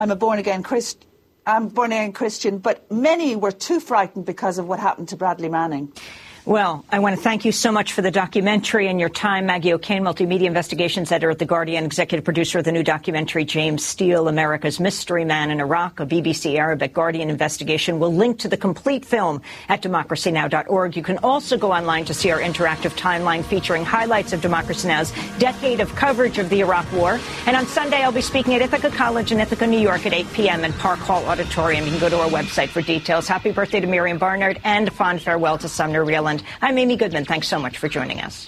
I'm a born-again Christian, but many were too frightened because of what happened to Bradley Manning. Well, I want to thank you so much for the documentary and your time. Maggie O'Kane, Multimedia Investigations Editor at The Guardian, executive producer of the new documentary James Steele, America's Mystery Man in Iraq, a BBC Arabic Guardian investigation. We'll link to the complete film at democracynow.org. You can also go online to see our interactive timeline featuring highlights of Democracy Now!'s decade of coverage of the Iraq War. And on Sunday, I'll be speaking at Ithaca College in Ithaca, New York at 8 p.m. in Park Hall Auditorium. You can go to our website for details. Happy birthday to Miriam Barnard and a fond farewell to Sumner Reeland. I'm Amy Goodman. Thanks so much for joining us.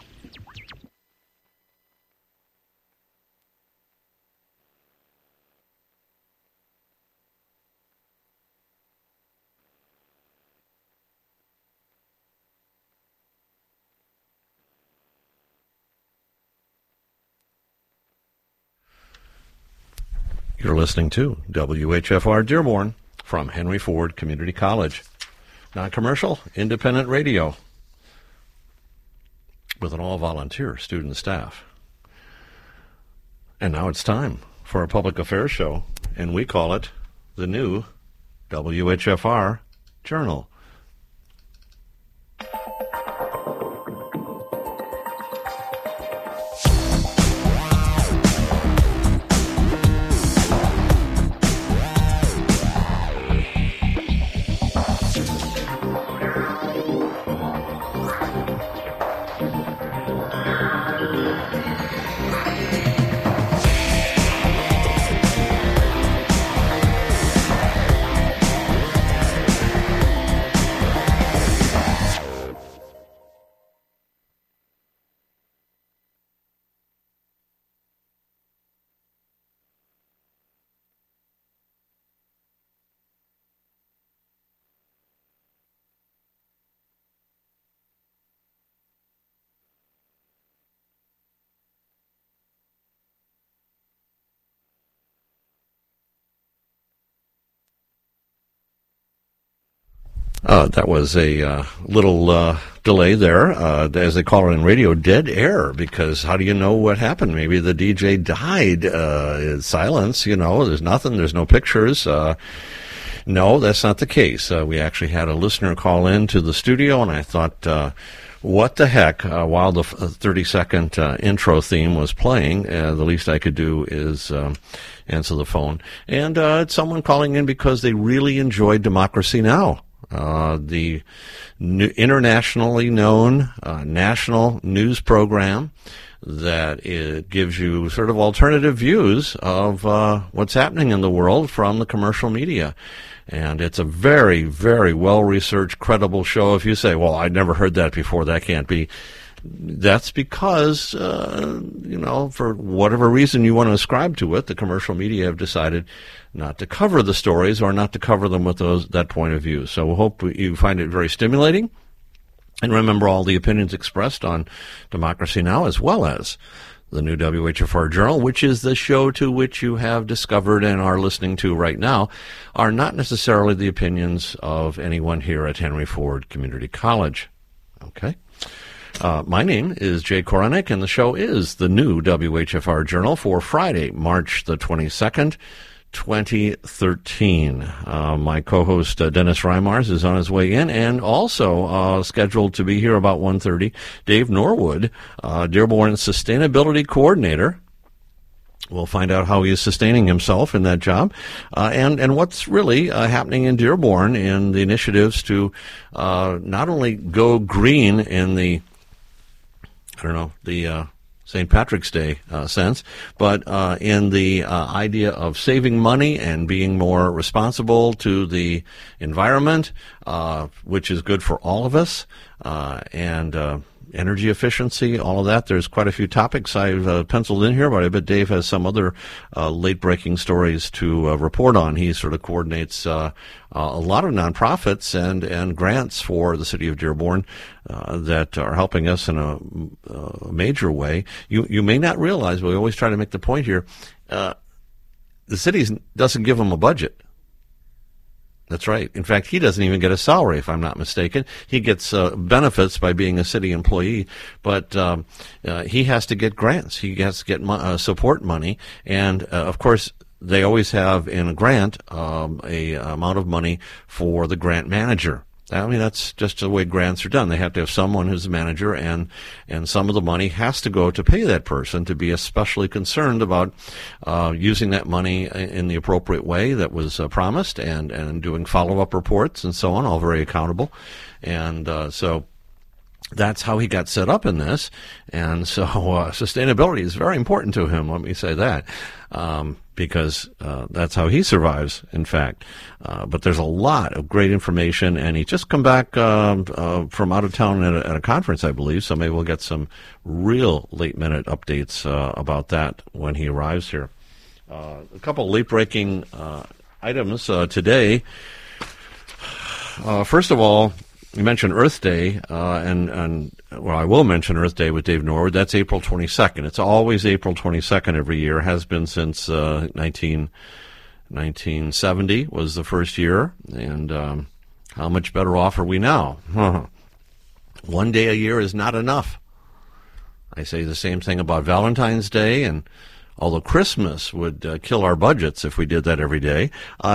You're listening to WHFR Dearborn from Henry Ford Community College. Non-commercial, independent radio with an all-volunteer student staff. And now it's time for a public affairs show, and we call it the new WHFR Journal. That was a little delay there, as they call it in radio, dead air, because how do you know what happened? Maybe the DJ died. Silence, there's nothing, there's no pictures. No, that's not the case. We actually had a listener call in to the studio, and I thought, what the heck, while the 30-second intro theme was playing, the least I could do is answer the phone. And it's someone calling in because they really enjoyed Democracy Now!, the internationally known national news program that it gives you sort of alternative views of what's happening in the world from the commercial media. And it's a very, very well-researched, credible show. If you say, well, I'd never heard that before, that can't be. That's because, for whatever reason you want to ascribe to it, the commercial media have decided not to cover the stories or not to cover them with that point of view. So we hope you find it very stimulating. And remember all the opinions expressed on Democracy Now! As well as the new WHFR Journal, which is the show to which you have discovered and are listening to right now, are not necessarily the opinions of anyone here at Henry Ford Community College. Okay? My name is Jay Koronik, and the show is the new WHFR Journal for Friday, March the 22nd, 2013. My co-host, Dennis Reimars, is on his way in, and also scheduled to be here about 1:30, Dave Norwood, Dearborn Sustainability Coordinator. We'll find out how he is sustaining himself in that job, and what's really happening in Dearborn in the initiatives to not only go green in the St. Patrick's Day sense, but in the idea of saving money and being more responsible to the environment, which is good for all of us, and energy efficiency, all of that. There's quite a few topics I've penciled in here, but I bet Dave has some other late-breaking stories to report on. He sort of coordinates a lot of nonprofits and grants for the city of Dearborn that are helping us in a major way. You may not realize, but we always try to make the point here, the city doesn't give them a budget. That's right. In fact, he doesn't even get a salary, if I'm not mistaken. He gets benefits by being a city employee, but he has to get grants. He has to get support money. And, of course, they always have in a grant a amount of money for the grant manager. I mean, that's just the way grants are done. They have to have someone who's the manager, and some of the money has to go to pay that person to be especially concerned about using that money in the appropriate way that was promised, and doing follow-up reports and so on, all very accountable. And so that's how he got set up in this. And so sustainability is very important to him, let me say that, because that's how he survives, in fact. But there's a lot of great information, and he just come back from out of town at a conference, I believe, so maybe we'll get some real late-minute updates about that when he arrives here. A couple late-breaking items today. First of all, you mentioned Earth Day, and I will mention Earth Day with Dave Norwood. That's April 22nd. It's always April 22nd every year. Has been since 1970 was the first year. And how much better off are we now? One day a year is not enough. I say the same thing about Valentine's Day, and although Christmas would kill our budgets if we did that every day,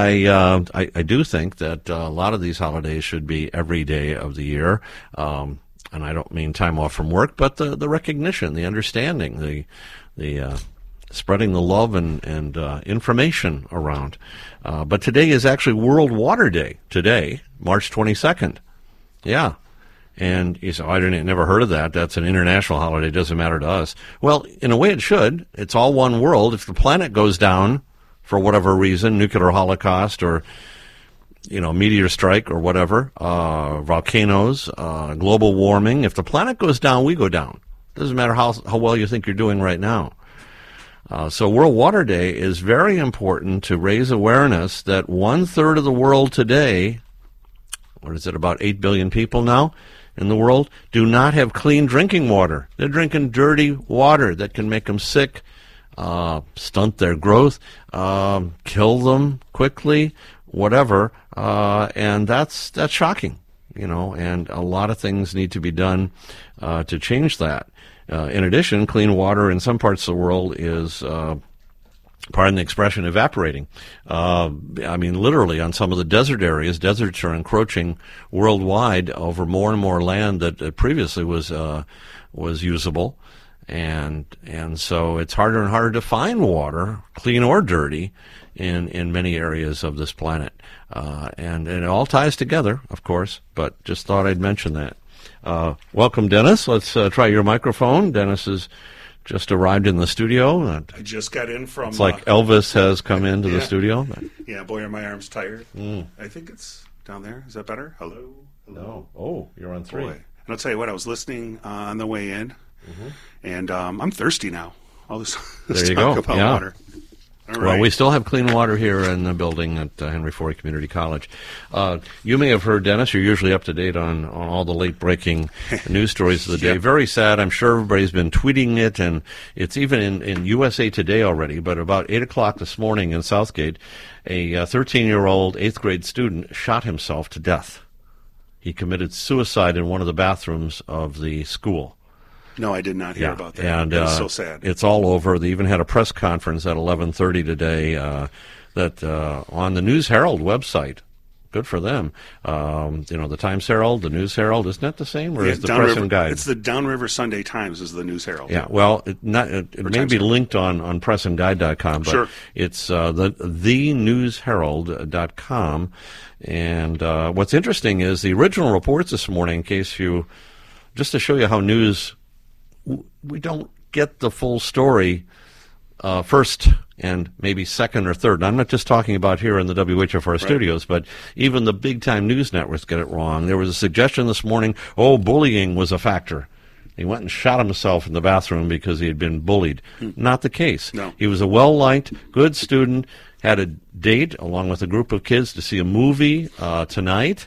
I do think that a lot of these holidays should be every day of the year. And I don't mean time off from work, but the recognition, the understanding, the spreading the love and information around. But today is actually World Water Day. Today, March 22nd. Yeah. And you say, I never heard of that. That's an international holiday. It doesn't matter to us. Well, in a way it should. It's all one world. If the planet goes down for whatever reason, nuclear holocaust or, meteor strike or whatever, volcanoes, global warming, if the planet goes down, we go down. Doesn't matter how well you think you're doing right now. So World Water Day is very important to raise awareness that 1/3 of the world today, what is it, about 8 billion people now in the world, do not have clean drinking water. They're drinking dirty water that can make them sick, stunt their growth, kill them quickly, whatever. And that's shocking, and a lot of things need to be done to change that. In addition, clean water in some parts of the world is pardon the expression, evaporating. Literally on some of the desert areas, deserts are encroaching worldwide over more and more land that previously was usable. And so it's harder and harder to find water, clean or dirty, in many areas of this planet. And it all ties together, of course, but just thought I'd mention that. Welcome, Dennis. Let's try your microphone. Dennis is just arrived in the studio. I just got in from... It's like Elvis has come into the studio. Yeah, boy, are my arms tired. I think it's down there. Is that better? Hello? No. Oh, you're on 3. Boy. And I'll tell you what, I was listening on the way in, and I'm thirsty now. All this talk about water. All right. Well, we still have clean water here in the building at Henry Ford Community College. You may have heard, Dennis, you're usually up to date on all the late-breaking news stories of the day. Very sad. I'm sure everybody's been tweeting it, and it's even in USA Today already. But about 8 o'clock this morning in Southgate, a 13-year-old 8th grade student shot himself to death. He committed suicide in one of the bathrooms of the school. No, I did not hear about that. And it's so sad. It's all over. They even had a press conference at 11:30 today that on the News Herald website. Good for them. The Times Herald, the News Herald, isn't that the same, or is the Press and Guide? It's the Downriver Sunday Times is the News Herald. Yeah, well, it may be linked on pressandguide.com, but sure. It's the newsherald.com. And what's interesting is the original reports this morning, just to show you how news... We don't get the full story first and maybe second or third. And I'm not just talking about here in the WHFR studios, but even the big-time news networks get it wrong. There was a suggestion this morning, bullying was a factor. He went and shot himself in the bathroom because he had been bullied. Not the case. No. He was a well-liked, good student, had a date along with a group of kids to see a movie tonight,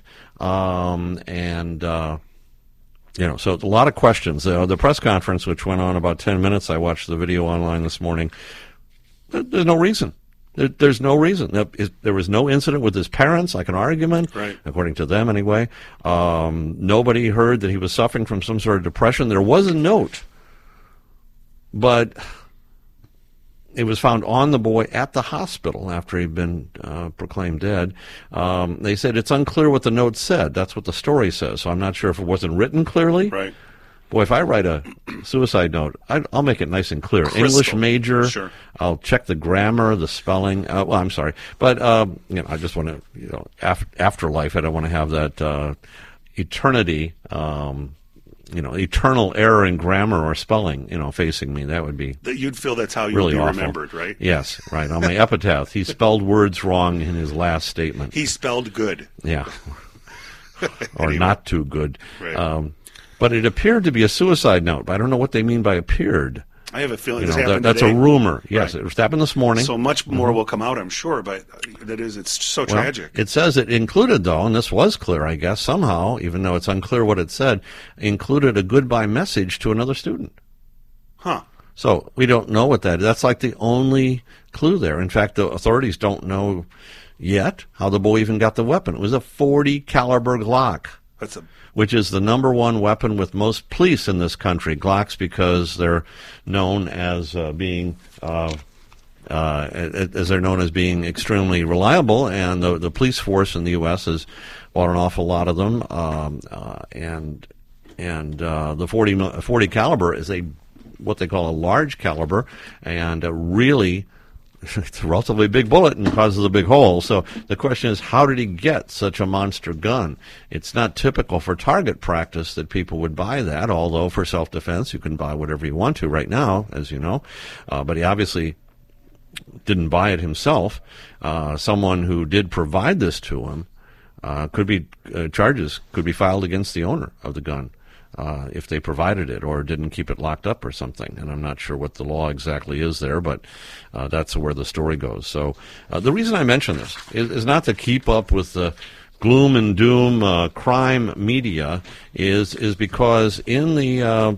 so a lot of questions. The press conference, which went on about 10 minutes, I watched the video online this morning. There's no reason. There's no reason. There was no incident with his parents, like an argument, right, according to them anyway. Nobody heard that he was suffering from some sort of depression. There was a note, but it was found on the boy at the hospital after he'd been proclaimed dead. They said it's unclear what the note said. That's what the story says. So I'm not sure if it wasn't written clearly. Right. Boy, if I write a suicide note, I'll make it nice and clear. Crystal. English major. Sure. I'll check the grammar, the spelling. Well, I'm sorry, but I just want to, afterlife. I don't want to have that eternity. Eternal error in grammar or spelling, facing me. That would be that you'd feel that's how you'd really be awful. Remembered, right? Yes, right. On my epitaph, he spelled words wrong in his last statement. He spelled good. Yeah. Or Anyway. Not too good. Right. But it appeared to be a suicide note. But I don't know what they mean by appeared. I have a feeling this happened that's today. a rumor. Yes, Right. it happened this morning. So much more will come out, I'm sure, but it's so tragic. It says it included, though, and this was clear, I guess, somehow, even though it's unclear what it said, included a goodbye message to another student. Huh. So we don't know what that is. That's like the only clue there. In fact, the authorities don't know yet how the boy even got the weapon. It was a .40 caliber Glock. Which is the number one weapon with most police in this country. Glocks, because they're known as being extremely reliable, and the police force in the U.S. has bought an awful lot of them. And the .40 caliber is what they call a large caliber, and really. It's a relatively big bullet and causes a big hole. So the question is, how did he get such a monster gun? It's not typical for target practice that people would buy that, although for self-defense you can buy whatever you want to right now, as you know. But he obviously didn't buy it himself. Someone who did provide this to him charges could be filed against the owner of the gun. If they provided it or didn't keep it locked up or something. And I'm not sure what the law exactly is there, but that's where the story goes. So the reason I mention this is not to keep up with the gloom and doom crime media, is because in the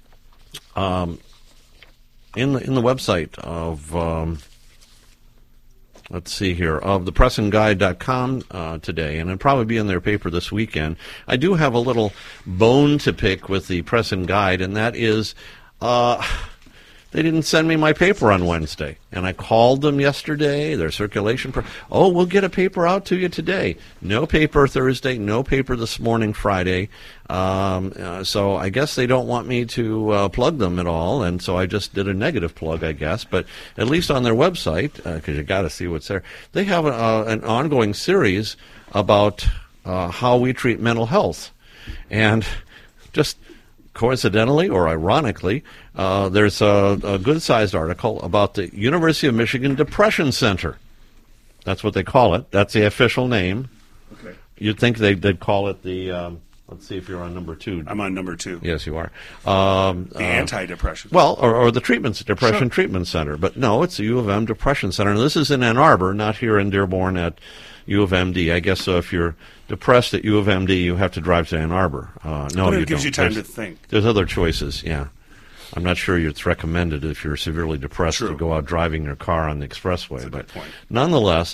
website of let's see here, of thepressandguide.com today, and it'll probably be in their paper this weekend. I do have a little bone to pick with the Press and Guide, and that is they didn't send me my paper on Wednesday. And I called them yesterday, their circulation. We'll get a paper out to you today. No paper Thursday, no paper this morning, Friday. So I guess they don't want me to plug them at all, and so I just did a negative plug, I guess. But at least on their website, because you got to see what's there, they have an ongoing series about how we treat mental health. And just coincidentally or ironically, there's a good-sized article about the University of Michigan Depression Center. That's what they call it. That's the official name. Okay. You'd think they'd call it the, let's see if you're on number 2. I'm on number 2. Yes, you are. The anti-depression. Well, or the Depression Treatment Center. But no, it's the U of M Depression Center. And this is in Ann Arbor, not here in Dearborn at U of MD. I guess if you're depressed at U of MD, you have to drive to Ann Arbor. No, but you it gives don't. you time to think. There's other choices, yeah. I'm not sure it's recommended if you're severely depressed to go out driving your car on the expressway. But nonetheless,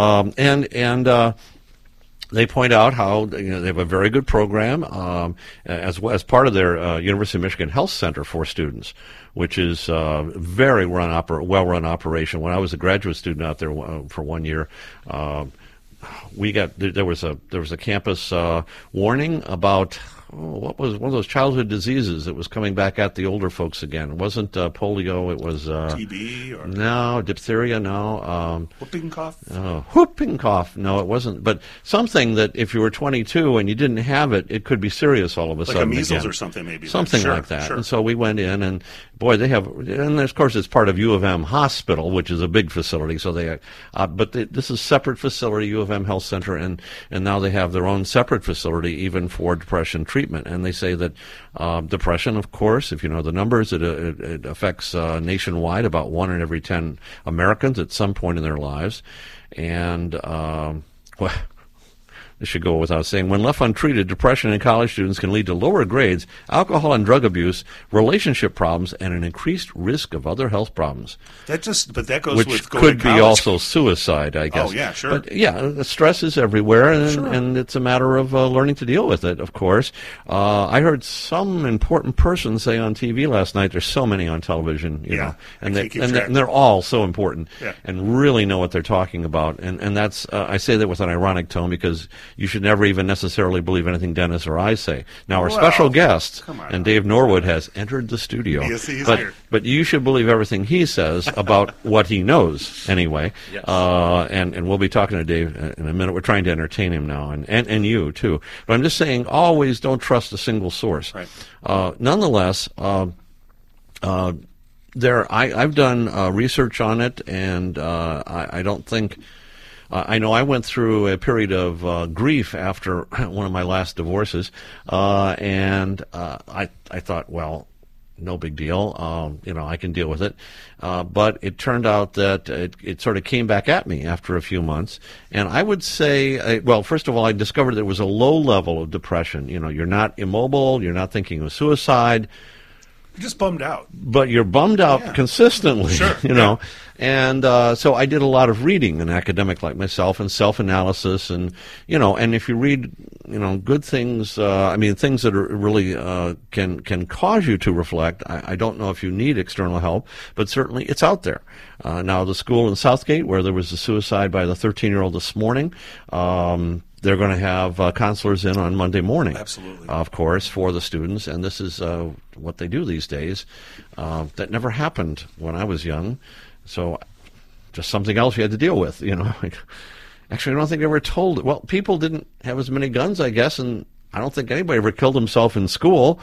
they point out how they have a very good program as part of their University of Michigan Health Center for students, which is very well-run operation. When I was a graduate student out there for 1 year, there was a campus warning about what was one of those childhood diseases that was coming back at the older folks again. It wasn't polio. It was TB or no, diphtheria. No, whooping cough. Whooping cough. No, it wasn't. But something that if you were 22 and you didn't have it, it could be serious all of a sudden. Like a measles again. or something, maybe. Something like that. Sure. And so we went in, and boy, they have. And of course, it's part of U of M Hospital, which is a big facility. So this is separate facility, U of M Health Center, and now they have their own separate facility even for depression treatment. And they say that depression, of course, if you know the numbers, it affects nationwide about 1 in every 10 Americans at some point in their lives. And This should go without saying. When left untreated, depression in college students can lead to lower grades, alcohol and drug abuse, relationship problems, and an increased risk of other health problems. But that goes which with going to college. Could be also suicide, I guess. Oh, yeah, sure. But, yeah, the stress is everywhere, and it's a matter of learning to deal with it, of course. I heard some important person say on TV last night, there's so many on television, you know, and they're all so important and really know what they're talking about. And that's, I say that with an ironic tone because you should never even necessarily believe anything Dennis or I say. Now, our special guest, and Dave Norwood, has entered the studio. He's here. But you should believe everything he says about what he knows, anyway. Yes. And we'll be talking to Dave in a minute. We're trying to entertain him now, and you, too. But I'm just saying, always don't trust a single source. Right. Nonetheless, I've done research on it, and I don't think... I know I went through a period of grief after one of my last divorces, and I thought, well, no big deal. You know, I can deal with it. But it turned out that it sort of came back at me after a few months. And I would say, well, first of all, I discovered there was a low level of depression. You know, you're not immobile. You're not thinking of suicide. You're just bummed out. But you're bummed out consistently, you know. And so I did a lot of reading, an academic like myself, and self-analysis. And, you know, and if you read, you know, good things, I mean, things that are really can cause you to reflect, I don't know if you need external help, but certainly it's out there. Now, the school in Southgate, where there was a suicide by the 13-year-old this morning, they're going to have counselors in on Monday morning. Absolutely. Of course, for the students. And this is what they do these days. That never happened when I was young. So just something else you had to deal with, you know. Actually, I don't think they were told. Well, people didn't have as many guns, I guess, and I don't think anybody ever killed himself in school.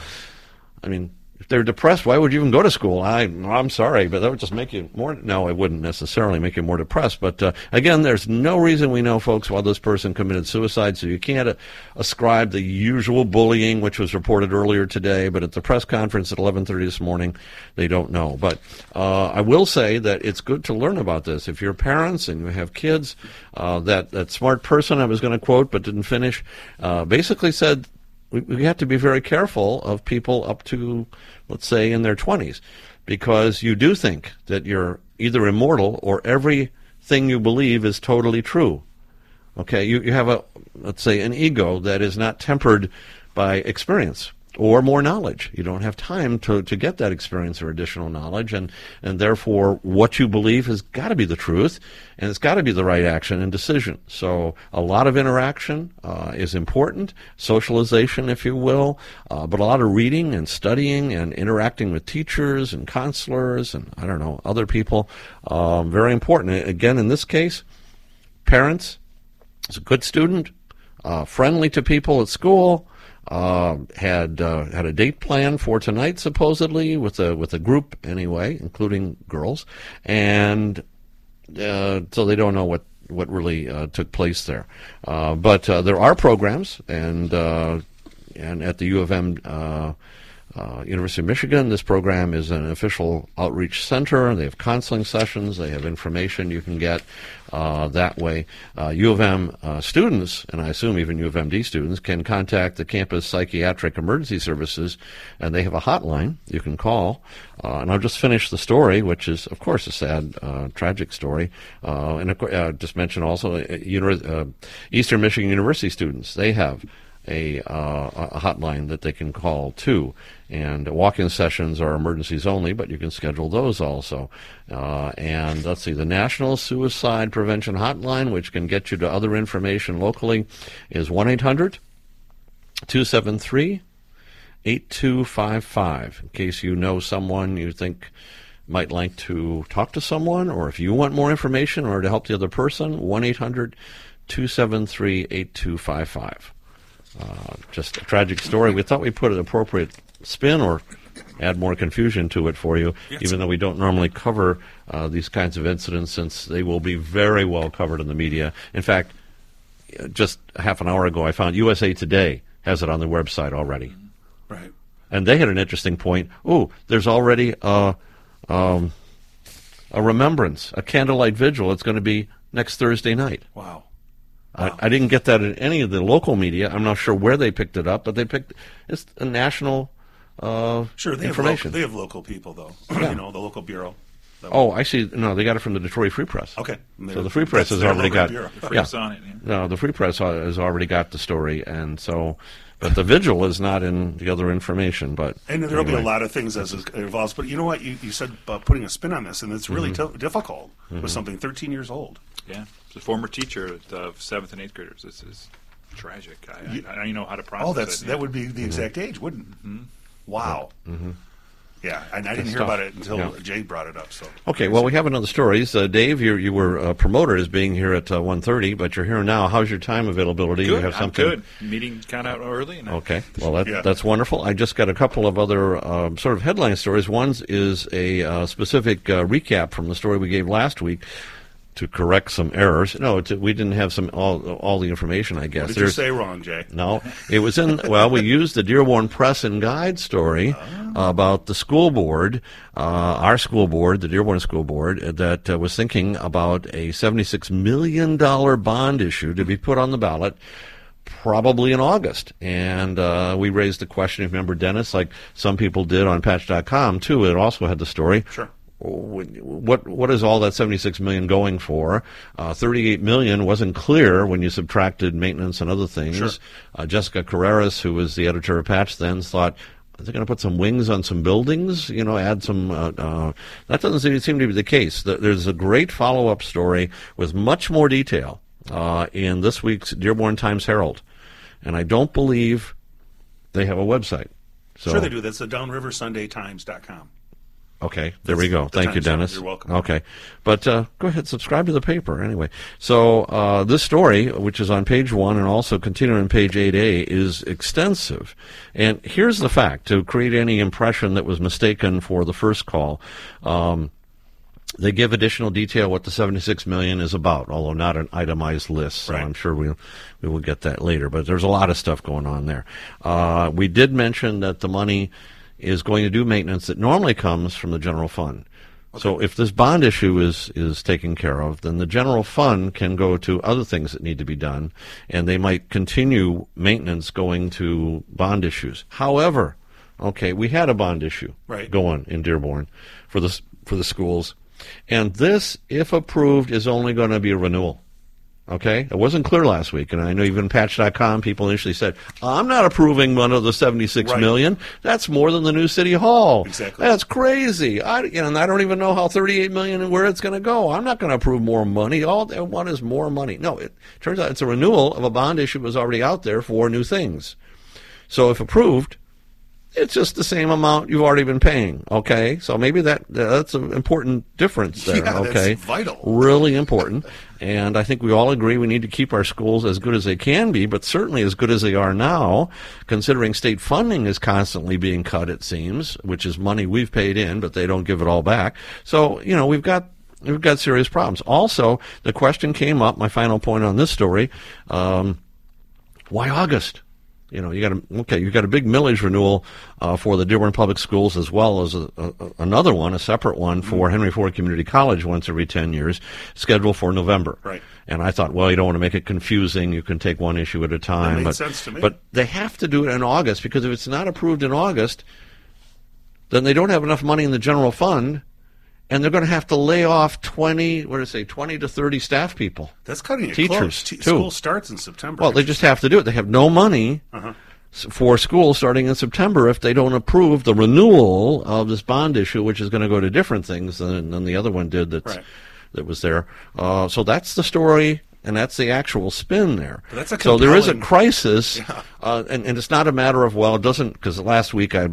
I mean, if they're depressed, why would you even go to school? I'm sorry, but that would just make you more... No, it wouldn't necessarily make you more depressed. But, again, there's no reason we know, folks, why this person committed suicide, so you can't ascribe the usual bullying, which was reported earlier today. But at the press conference at 11:30 this morning, they don't know. But I will say that it's good to learn about this. If you're parents and you have kids, that smart person I was going to quote but didn't finish basically said... We have to be very careful of people up to, let's say, in their 20s, because you do think that you're either immortal or everything you believe is totally true. Okay, you have let's say, an ego that is not tempered by experience or more knowledge. You don't have time to get that experience or additional knowledge, and therefore what you believe has got to be the truth, and it's got to be the right action and decision. So a lot of interaction is important, socialization, if you will, but a lot of reading and studying and interacting with teachers and counselors and, I don't know, other people, very important. Again, in this case, parents, is a good student, friendly to people at school, had a date planned for tonight, supposedly, with a group anyway, including girls, and so they don't know what really took place there. But there are programs, and at the U of M, University of Michigan, this program is an official outreach center. They have counseling sessions. They have information you can get that way. U of M students, and I assume even U of MD students, can contact the campus psychiatric emergency services, and they have a hotline you can call. And I'll just finish the story, which is, of course, a sad, tragic story. And just mention also Eastern Michigan University students. They have a hotline that they can call too, and walk-in sessions are emergencies only, but you can schedule those also. And let's see, the National Suicide Prevention Hotline, which can get you to other information locally, is 1-800-273-8255. In case you know someone you think might like to talk to someone, or if you want more information or to help the other person, 1-800-273-8255. Just a tragic story. We thought we'd put an appropriate spin or add more confusion to it for you, even though we don't normally cover these kinds of incidents, since they will be very well covered in the media. In fact, just half an hour ago, I found USA Today has it on their website already. Right. And they had an interesting point. Ooh, there's already a remembrance, a candlelight vigil. It's going to be next Thursday night. Wow. I didn't get that in any of the local media. I'm not sure where they picked it up, but it's a national sure, they information. They have local people, though. Yeah. The local bureau. Oh, I see. No, they got it from the Detroit Free Press. Okay. So the Free Press has already got... The Free's on it. Yeah. No, the Free Press has already got the story, and so... But the Vigil is not in the other information. But and there will be a lot of things as it evolves. But you know what? You said about putting a spin on this, and it's really difficult with something 13 years old. Yeah. It's a former teacher of 7th and 8th graders. This is tragic. I don't even know how to process it. That would be the exact age, wouldn't it? Mm-hmm. Wow. Mm-hmm. Yeah, and I didn't hear about it until Jay brought it up. So okay, well, we have another story. Dave, you were promoted as being here at 1:30, but you're here now. How's your time availability? Good. You have something? I'm good. Meeting kind of early. Okay, well, that's wonderful. I just got a couple of other sort of headline stories. One is a specific recap from the story we gave last week to correct some errors. No, we didn't have all the information, I guess. What did you say wrong, Jay? No, it was we used the Dearborn Press and Guide story about the school board, our school board, the Dearborn School Board, that was thinking about a $76 million bond issue to be put on the ballot probably in August. And we raised the question, if you remember, Dennis, like some people did on Patch.com, too. It also had the story. Sure. What is all that $76 million going for? $38 million wasn't clear when you subtracted maintenance and other things. Sure. Jessica Carreras, who was the editor of Patch then, thought, are they going to put some wings on some buildings? Add some... that doesn't seem to be the case. There's a great follow-up story with much more detail in this week's Dearborn Times-Herald. And I don't believe they have a website. So, sure they do. That's the DownRiverSundayTimes.com. Okay, there we go. Thank you, Dennis. You're welcome. Okay, but go ahead, subscribe to the paper anyway. So this story, which is on page 1 and also continuing on page 8A, is extensive. And here's the fact, to create any impression that was mistaken for the first call. They give additional detail what the $76 million is about, although not an itemized list. So right. I'm sure we will get that later. But there's a lot of stuff going on there. We did mention that the money is going to do maintenance that normally comes from the general fund. Okay. So if this bond issue is taken care of, then the general fund can go to other things that need to be done, and they might continue maintenance going to bond issues. However, we had a bond issue going in Dearborn for the schools, and this, if approved, is only going to be a renewal. Okay? It wasn't clear last week, and I know even Patch.com people initially said, I'm not approving one of the $76 million. That's more than the new City Hall. Exactly. That's crazy. And I don't even know how $38 million and where it's going to go. I'm not going to approve more money. All they want is more money. No, it turns out it's a renewal of a bond issue that was already out there for new things. So if approved, it's just the same amount you've already been paying, okay? So maybe that's an important difference there, okay? That's vital. Really important. And I think we all agree we need to keep our schools as good as they can be, but certainly as good as they are now, considering state funding is constantly being cut, it seems, which is money we've paid in, but they don't give it all back. So, we've got serious problems. Also, the question came up, my final point on this story, why August? You got a big millage renewal for the Dearborn Public Schools, as well as another one, a separate one for Henry Ford Community College once every 10 years, scheduled for November. Right. And I thought, well, you don't want to make it confusing. You can take one issue at a time. That made sense to me. But they have to do it in August, because if it's not approved in August, then they don't have enough money in the general fund, and they're going to have to lay off 20 to 30 staff people. That's cutting it teachers, close. too. School starts in September. Well, they just have to do it. They have no money for school starting in September if they don't approve the renewal of this bond issue, which is going to go to different things than the other one did that was there. So that's the story, and that's the actual spin there. So there is a crisis, and it's not a matter of, it doesn't, because last week I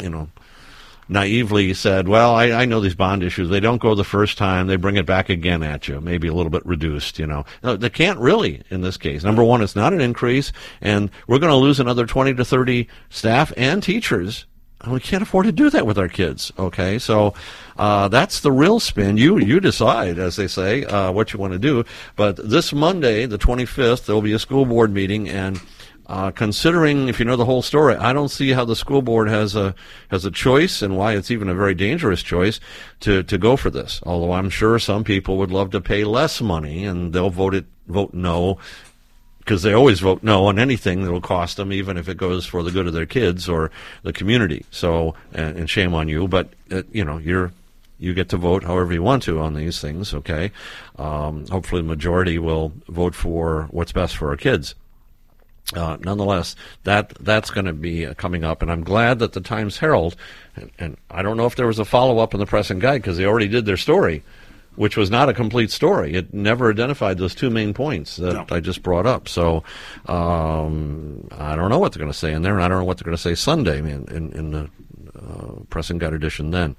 naively said, well, I know these bond issues. They don't go the first time. They bring it back again at you, maybe a little bit reduced, No, they can't really in this case. Number one, it's not an increase, and we're going to lose another 20 to 30 staff and teachers, and we can't afford to do that with our kids, okay? So that's the real spin. You decide, as they say, what you want to do. But this Monday, the 25th, there will be a school board meeting, and considering, if you know the whole story, I don't see how the school board has a choice, and why it's even a very dangerous choice to go for this. Although I'm sure some people would love to pay less money, and they'll vote no because they always vote no on anything that will cost them, even if it goes for the good of their kids or the community. So, and shame on you, but you get to vote however you want to on these things. Okay, hopefully the majority will vote for what's best for our kids. Nonetheless, that's going to be coming up, and I'm glad that the Times-Herald, and I don't know if there was a follow-up in the Press and Guide because they already did their story, which was not a complete story. It never identified those two main points that I just brought up. So I don't know what they're going to say in there, and I don't know what they're going to say Sunday in the Press and Guide edition then.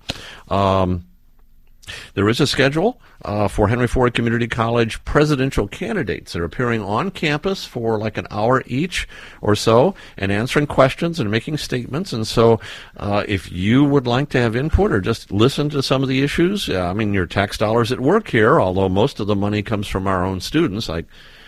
There is a schedule for Henry Ford Community College presidential candidates. They're appearing on campus for like an hour each or so and answering questions and making statements. And so if you would like to have input or just listen to some of the issues, your tax dollars at work here, although most of the money comes from our own students. I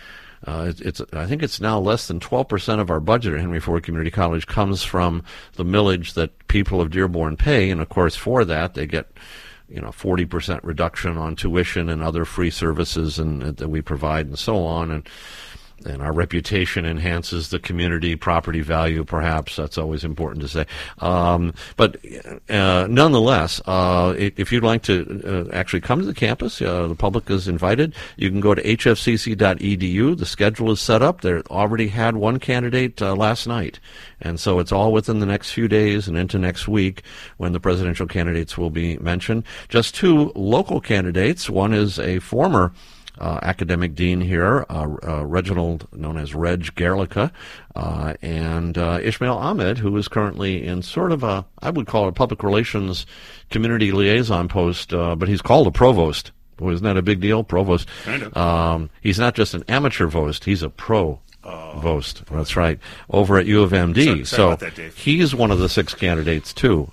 think it's now less than 12% of our budget at Henry Ford Community College comes from the millage that people of Dearborn pay. And, of course, for that they get 40% reduction on tuition and other free services that we provide and so on. And our reputation enhances the community property value, perhaps. That's always important to say. But nonetheless, if you'd like to actually come to the campus, the public is invited. You can go to hfcc.edu. The schedule is set up. They already had one candidate last night. And so it's all within the next few days and into next week when the presidential candidates will be mentioned. Just two local candidates. One is a former academic dean here, Reginald, known as Reg Gerlicka, and Ishmael Ahmed, who is currently in sort of I would call it a public relations community liaison post, but he's called a provost. Boy, isn't that a big deal? Provost. Kind of. He's not just an amateur vost, he's a pro-vost. That's right. Over at U of MD. Sorry about that, Dave. He's one of the 6 candidates, too.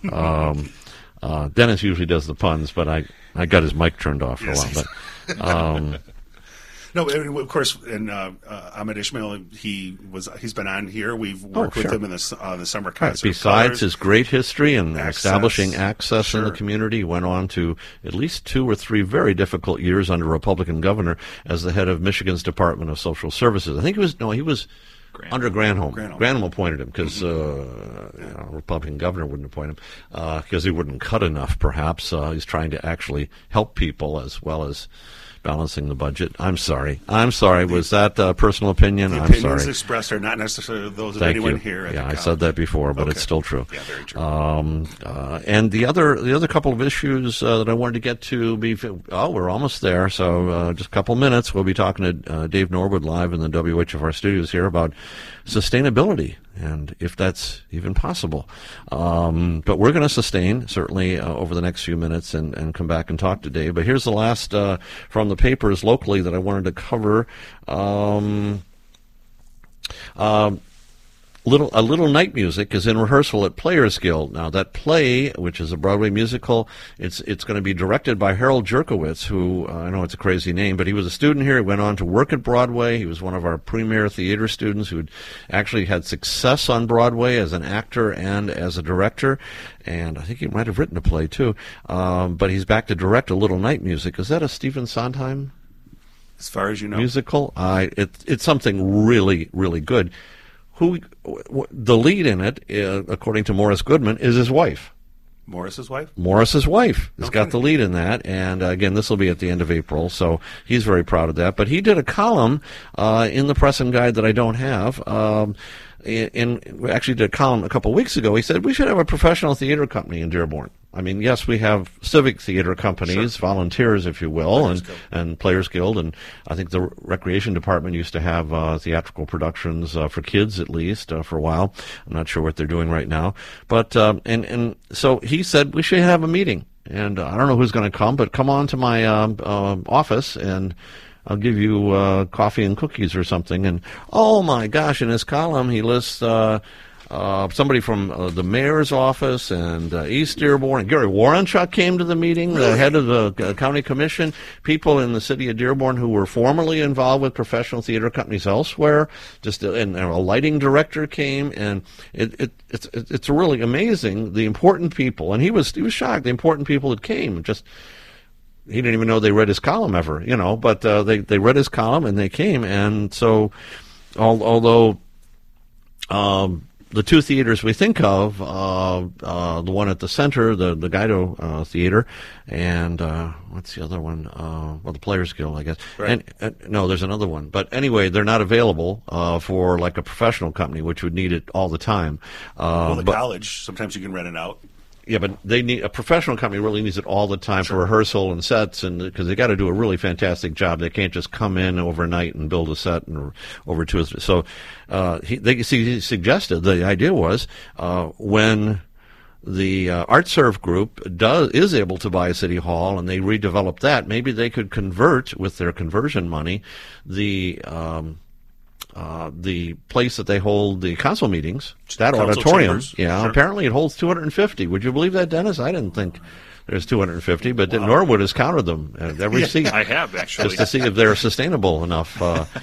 Dennis usually does the puns, but I got his mic turned off for a while. But no, of course, and Ahmed Ishmael, he's been on here. We've worked with him in the summer concert. Besides his great history and establishing access in the community, he went on to at least 2 or 3 very difficult years under a Republican governor as the head of Michigan's Department of Social Services. I think he was under Granholm. Granholm appointed him because a Republican governor wouldn't appoint him because he wouldn't cut enough, perhaps. He's trying to actually help people as well as balancing the budget. I'm sorry. Was that personal opinion? The I'm opinions sorry. Expressed are not necessarily those of Thank anyone you. here. I said that before, but it's still true. Yeah, very true. And the other couple of issues that I wanted to get to we're almost there. So just a couple minutes. We'll be talking to Dave Norwood live in the WHFR studios here about sustainability and if that's even possible. But we're going to sustain, certainly, over the next few minutes and come back and talk to Dave. But here's the last from the papers locally that I wanted to cover. A Little Night Music is in rehearsal at Players Guild. Now, that play, which is a Broadway musical, it's going to be directed by Harold Jerkowitz, who, I know it's a crazy name, but he was a student here. He went on to work at Broadway. He was one of our premier theater students who actually had success on Broadway as an actor and as a director. And I think he might have written a play, too. But he's back to direct A Little Night Music. Is that a Stephen Sondheim? As far as you know. Musical? It's something really, really good. The lead in it, according to Morris Goodman, is his wife. Morris's wife? Morris's wife has got the lead in that, and again, this will be at the end of April, so he's very proud of that. But he did a column in the Press and Guide that I don't have. We actually did a column a couple of weeks ago. He said we should have a professional theater company in Dearborn. I mean, yes, we have civic theater companies, volunteers, if you will, and Players Guild, and I think the Recreation Department used to have theatrical productions for kids, at least, for a while. I'm not sure what they're doing right now. But, and so he said we should have a meeting. And I don't know who's going to come, but come on to my office, and I'll give you coffee and cookies or something. And, oh, my gosh, in his column, he lists somebody from the mayor's office and East Dearborn. Gary Warrenchuk came to the meeting, the head of the county commission, people in the city of Dearborn who were formerly involved with professional theater companies elsewhere. And a lighting director came, and it's really amazing, the important people. And he was shocked, the important people that came. He didn't even know they read his column ever, but they read his column and they came. And so although the two theaters we think of, the one at the center, the Guido Theater, and what's the other one? Well, the Players Guild, I guess. Right. And no, there's another one. But anyway, they're not available for like a professional company, which would need it all the time. Well, college, sometimes you can rent it out. Yeah, but they need a professional company really needs it all the time for rehearsal and sets, and because they got to do a really fantastic job. They can't just come in overnight and build a set and over 2 or 3. So he suggested the idea was when the ArtServe group is able to buy City Hall and they redevelop that, maybe they could convert with their conversion money the place that they hold the council meetings, that auditorium. Chambers. Yeah, Sure. Apparently it holds 250. Would you believe that, Dennis? I didn't think there's 250, but Norwood has counted them every seat. I have, actually. Just to see if they're sustainable enough.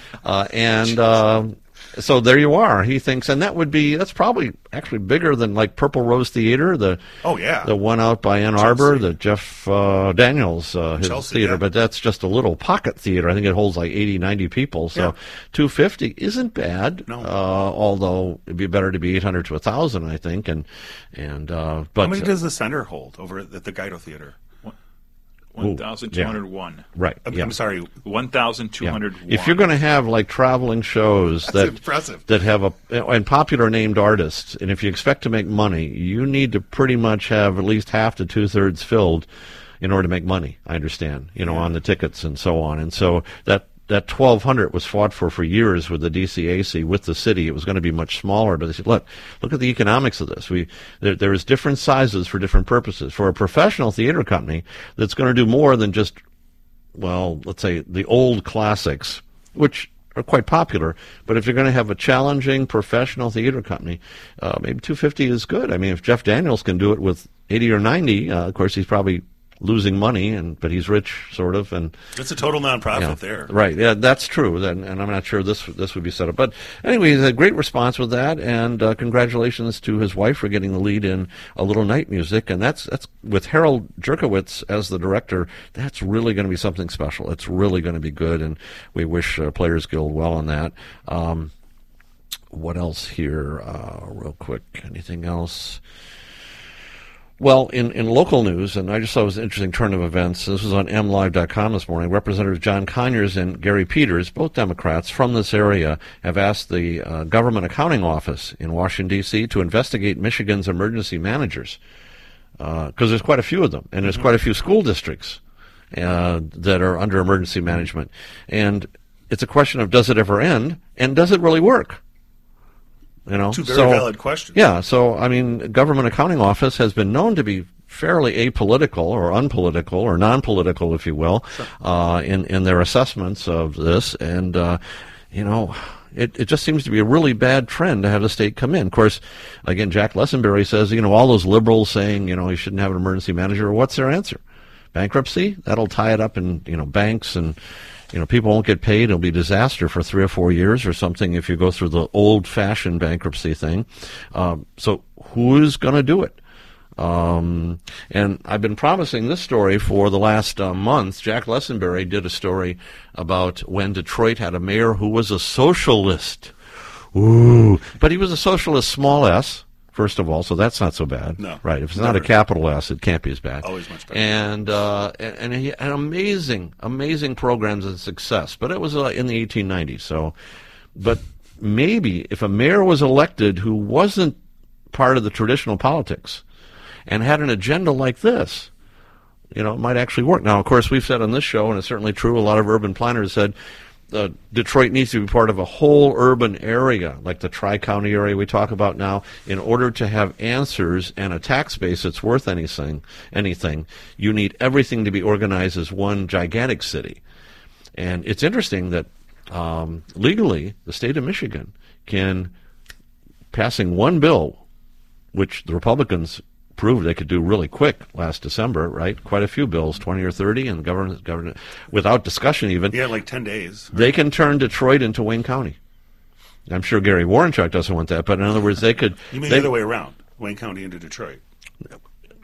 So there you are. He thinks, and that's probably actually bigger than like Purple Rose Theater, the one out by Ann Arbor, the Jeff Daniels his Chelsea, theater, yeah. But that's just a little pocket theater. I think it holds like 80, 90 people. So 250 isn't bad. No. Although it'd be better to be 800 to 1,000, I think. But how many does the center hold over at the Guido Theater? 1,201. Right. I'm sorry. 1,201. If you're going to have like traveling shows impressive. that have and popular named artists, and if you expect to make money, you need to pretty much have at least half to 2/3 filled in order to make money. I understand, on the tickets and so on. And so that 1,200 was fought for years with the DCAC, with the city. It was going to be much smaller, but they said, look at the economics of this. There is different sizes for different purposes. For a professional theater company that's going to do more than just, well, let's say the old classics, which are quite popular, but if you're going to have a challenging professional theater company, maybe 250 is good. I mean, if Jeff Daniels can do it with 80 or 90, of course he's probably losing money, but he's rich, sort of, and it's a total nonprofit there. Right? Yeah, that's true. And I'm not sure this would be set up. But anyway, he's had a great response with that, and congratulations to his wife for getting the lead in A Little Night Music, and that's with Harold Jerkowitz as the director. That's really going to be something special. It's really going to be good, and we wish Players Guild well on that. What else here, real quick? Anything else? Well, in local news, and I just thought it was an interesting turn of events. This was on MLive.com this morning. Representatives John Conyers and Gary Peters, both Democrats from this area, have asked the Government Accounting Office in Washington, D.C. to investigate Michigan's emergency managers, because there's quite a few of them, and there's quite a few school districts that are under emergency management. And it's a question of, does it ever end, and does it really work? Two very valid questions. Yeah, so, I mean, Government Accounting Office has been known to be fairly apolitical or unpolitical or non-political, if you will, in their assessments of this. And, it just seems to be a really bad trend to have the state come in. Of course, again, Jack Lessenberry says, all those liberals saying, you shouldn't have an emergency manager. What's their answer? Bankruptcy? That'll tie it up in, banks and... people won't get paid. It'll be a disaster for 3 or 4 years or something if you go through the old-fashioned bankruptcy thing. So who's going to do it? And I've been promising this story for the last month. Jack Lessenberry did a story about when Detroit had a mayor who was a socialist. Ooh. But he was a socialist, small s. First of all, so that's not so bad. No. Right. If it's not a capital S, it can't be as bad. Always much better. And he had amazing programs and success. But it was in the 1890s. So, but maybe if a mayor was elected who wasn't part of the traditional politics and had an agenda like this, it might actually work. Now, of course, we've said on this show, and it's certainly true, a lot of urban planners said, Detroit needs to be part of a whole urban area, like the Tri-County area we talk about now, in order to have answers and a tax base that's worth anything. You need everything to be organized as one gigantic city. And it's interesting that legally, the state of Michigan can, passing one bill, which the Republicans proved they could do really quick last December, right? Quite a few bills, 20 or 30, and government without discussion even. Yeah, like 10 days. They can turn Detroit into Wayne County. I'm sure Gary Warrenchuk doesn't want that, but in other words, they could... You mean the other way around, Wayne County into Detroit?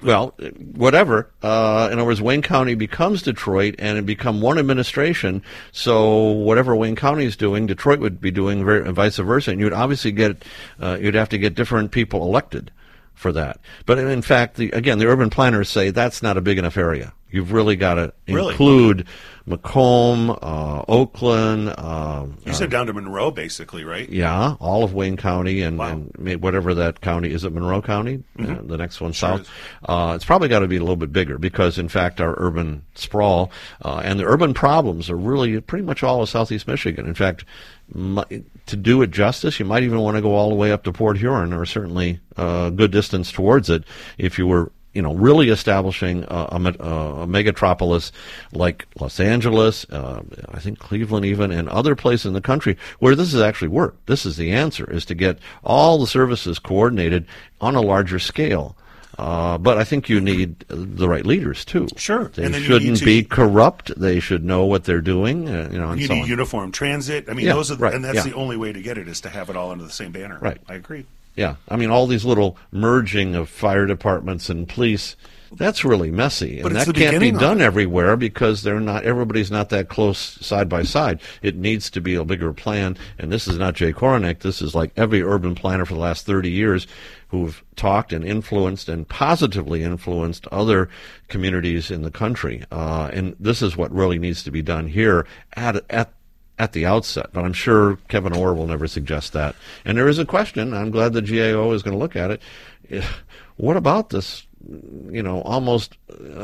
Well, whatever. In other words, Wayne County becomes Detroit, and it become one administration. So whatever Wayne County is doing, Detroit would be doing, vice versa. And you'd obviously you'd have to get different people elected for that. But in fact, the urban planners say that's not a big enough area. You've really got to include Macomb, Oakland. You said down to Monroe, basically, right? Yeah, all of Wayne County and whatever that county is. It Monroe County? Mm-hmm. The next one south. It's probably got to be a little bit bigger because, in fact, our urban sprawl and the urban problems are really pretty much all of Southeast Michigan. In fact, to do it justice, you might even want to go all the way up to Port Huron, or certainly a good distance towards it if you were really establishing a megatropolis like Los Angeles, I think Cleveland even, and other places in the country where this has actually worked. This is the answer, is to get all the services coordinated on a larger scale. But I think you need the right leaders, too. Sure. They shouldn't be corrupt. They should know what they're doing, and you so need on. Uniform transit. I mean, those are, and that's the only way to get it, is to have it all under the same banner. Right. I agree. Yeah, I mean, all these little merging of fire departments and police, that's really messy. And that can't be done everywhere because everybody's not that close side by side. It needs to be a bigger plan. And this is not Jay Koronek. This is like every urban planner for the last 30 years who've talked and influenced and positively influenced other communities in the country. And this is what really needs to be done here at the outset, but I'm sure Kevin Orr will never suggest that. And there is a question, I'm glad the GAO is going to look at it. What about this, almost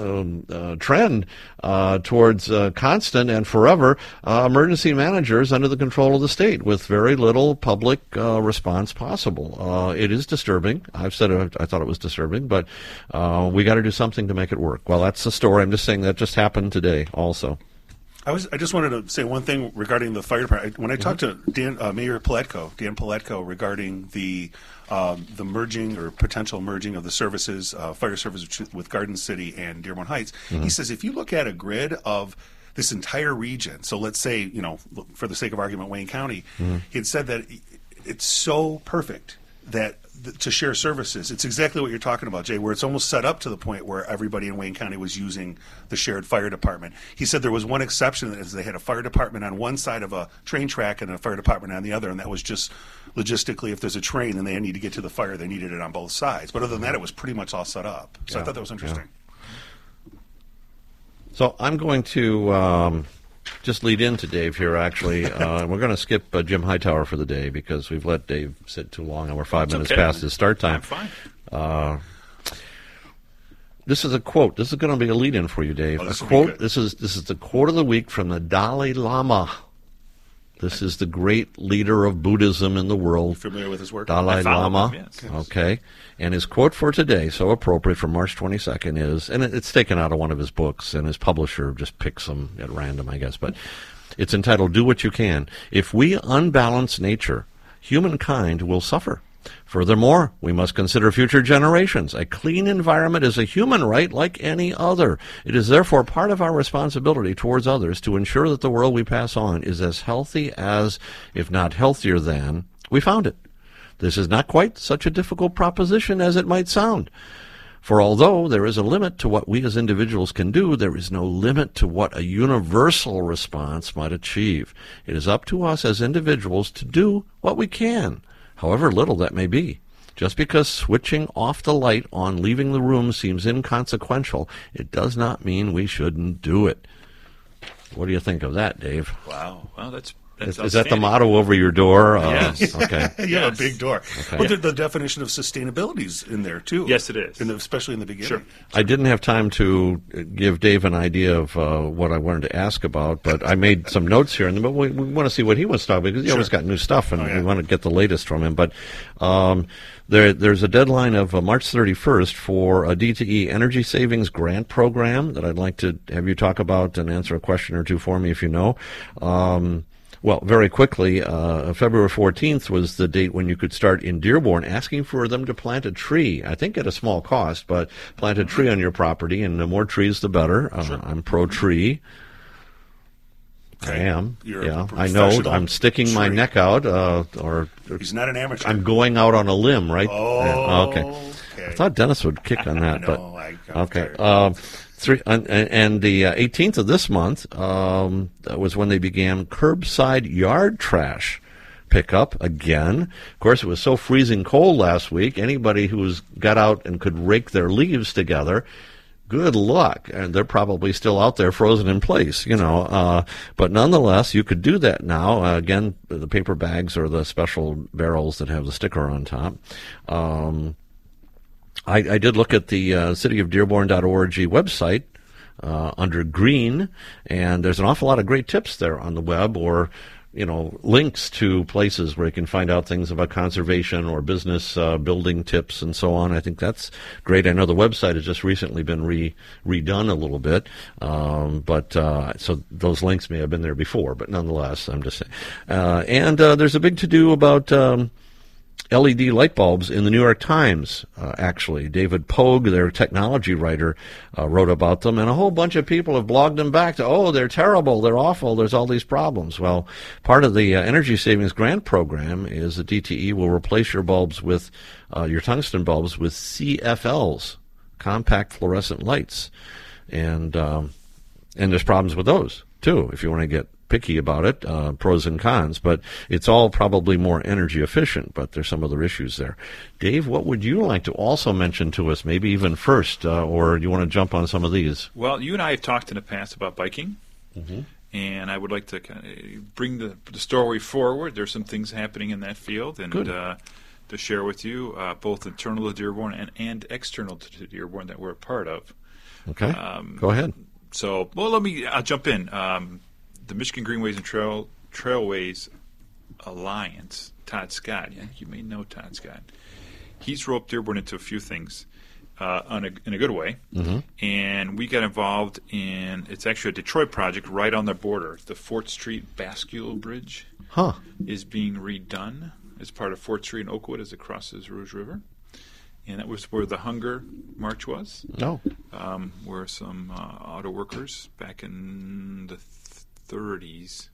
trend towards constant and forever emergency managers under the control of the state with very little public response possible? It is disturbing. I've said it, I thought it was disturbing, but we got to do something to make it work. Well, that's the story. I'm just saying that just happened today also. I just wanted to say one thing regarding the fire department. When I talked to Mayor Dan Paletko, regarding the merging or potential merging of the services, fire service with Garden City and Dearborn Heights, he says if you look at a grid of this entire region, so let's say, for the sake of argument, Wayne County, he had said that it's so perfect that to share services. It's exactly what you're talking about, Jay, where it's almost set up to the point where everybody in Wayne County was using the shared fire department. He said there was one exception, is they had a fire department on one side of a train track and a fire department on the other, and that was just logistically, if there's a train and they need to get to the fire, they needed it on both sides. But other than that, it was pretty much all set up. So I thought that was interesting. Yeah. So I'm going to just lead into Dave here, actually. We're going to skip Jim Hightower for the day because we've let Dave sit too long, and we're 5 minutes past his start time. I'm fine. This is a quote. This is going to be a lead-in for you, Dave. A quote. This is the quote of the week from the Dalai Lama. This is the great leader of Buddhism in the world. You familiar with his work? Dalai Lama. Him, yes. Okay. And his quote for today, so appropriate for March 22nd, is, and it's taken out of one of his books, and his publisher just picks them at random, I guess, but it's entitled, "Do What You Can. If we unbalance nature, humankind will suffer. Furthermore, we must consider future generations. A clean environment is a human right like any other. It is therefore part of our responsibility towards others to ensure that the world we pass on is as healthy as, if not healthier than, we found it. This is not quite such a difficult proposition as it might sound. For although there is a limit to what we as individuals can do, there is no limit to what a universal response might achieve. It is up to us as individuals to do what we can, however little that may be. Just because switching off the light on leaving the room seems inconsequential, it does not mean we shouldn't do it." What do you think of that, Dave? Wow. Well, that's is that the motto over your door? Yes. Okay. You have a big door. Okay. But the definition of sustainability is in there, too. Yes, it is. Especially in the beginning. Sure. I didn't have time to give Dave an idea of what I wanted to ask about, but I made some notes here, but we want to see what he wants to talk about, because he always got new stuff, and we want to get the latest from him. But there's a deadline of March 31st for a DTE Energy Savings Grant Program that I'd like to have you talk about and answer a question or two for me if you know. Well, very quickly, February 14th was the date when you could start in Dearborn asking for them to plant a tree, I think at a small cost, but plant a tree on your property, and the more trees, the better. Sure. I'm pro-tree. Okay. I am. I know. I'm sticking my neck out. Or he's not an amateur. I'm going out on a limb, right? Oh, okay. Okay. I thought Dennis would kick on that, but okay. And the 18th of this month was when they began curbside yard trash pickup again. Of course, it was so freezing cold last week. Anybody who's got out and could rake their leaves together, good luck. And they're probably still out there frozen in place, but nonetheless, you could do that now. Again, the paper bags or the special barrels that have the sticker on top. I did look at the cityofdearborn.org website under green, and there's an awful lot of great tips there on the web, or links to places where you can find out things about conservation or business building tips and so on. I think that's great. I know the website has just recently been redone a little bit, so those links may have been there before, but nonetheless, I'm just saying. And there's a big to-do about LED light bulbs in the New York Times, actually. David Pogue, their technology writer, wrote about them, and a whole bunch of people have blogged them back to, they're terrible, they're awful, there's all these problems. Well, part of the Energy Savings Grant Program is that DTE will replace your bulbs with, your tungsten bulbs with CFLs, compact fluorescent lights. And there's problems with those, too, if you want to get picky about it, pros and cons, but it's all probably more energy efficient, but there's some other issues there. Dave, what would you like to also mention to us, maybe even first, or do you want to jump on some of these? Well, you and I have talked in the past about biking, and I would like to kind of bring the story forward. There's some things happening in that field, and to share with you, both internal to Dearborn and external to Dearborn that we're a part of. Okay, go ahead. So, I'll jump in. The Michigan Greenways and Trailways Alliance, Todd Scott. Yeah, you may know Todd Scott. He's roped Dearborn into a few things in a good way. And we got involved in, it's actually a Detroit project right on the border. The Fort Street Bascule Bridge is being redone as part of Fort Street in Oakwood as it crosses Rouge River. And that was where the Hunger March was. Where some auto workers back in the 30s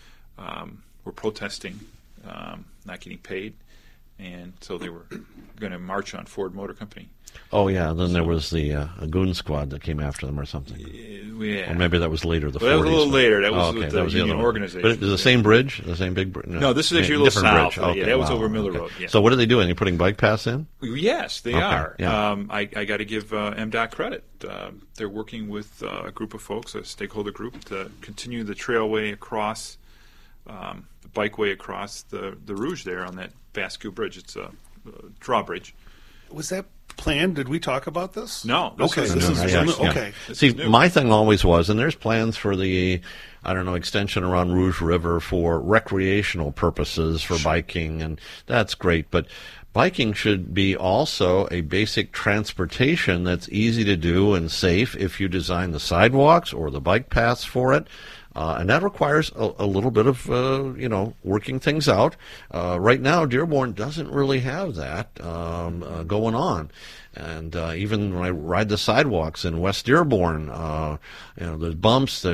were protesting not getting paid, and so they were going to march on Ford Motor Company. Oh, yeah, then there was the goon squad that came after them or something. Yeah. Or maybe that was later, the 40s. That was a little later. That was with that was the union organization. But the same bridge? The same big bridge? No, this is actually a little south. Okay, that was over Miller Road. Yeah. So what are they doing? Are you putting bike paths in? Yes, they are. Yeah. I got to give MDOT credit. They're working with a group of folks, a stakeholder group, to continue the trailway across, the bikeway across the Rouge there on that Bascule Bridge. It's a drawbridge. Was that planned? Did we talk about this? No. Okay. Okay. See, my thing always was, and there's plans for the, extension around Rouge River for recreational purposes for biking, and that's great. But biking should be also a basic transportation that's easy to do and safe if you design the sidewalks or the bike paths for it. And that requires a little bit of, working things out. Right now, Dearborn doesn't really have that going on. And even when I ride the sidewalks in West Dearborn, there's bumps,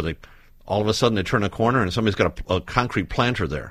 all of a sudden they turn a corner and somebody's got a concrete planter there.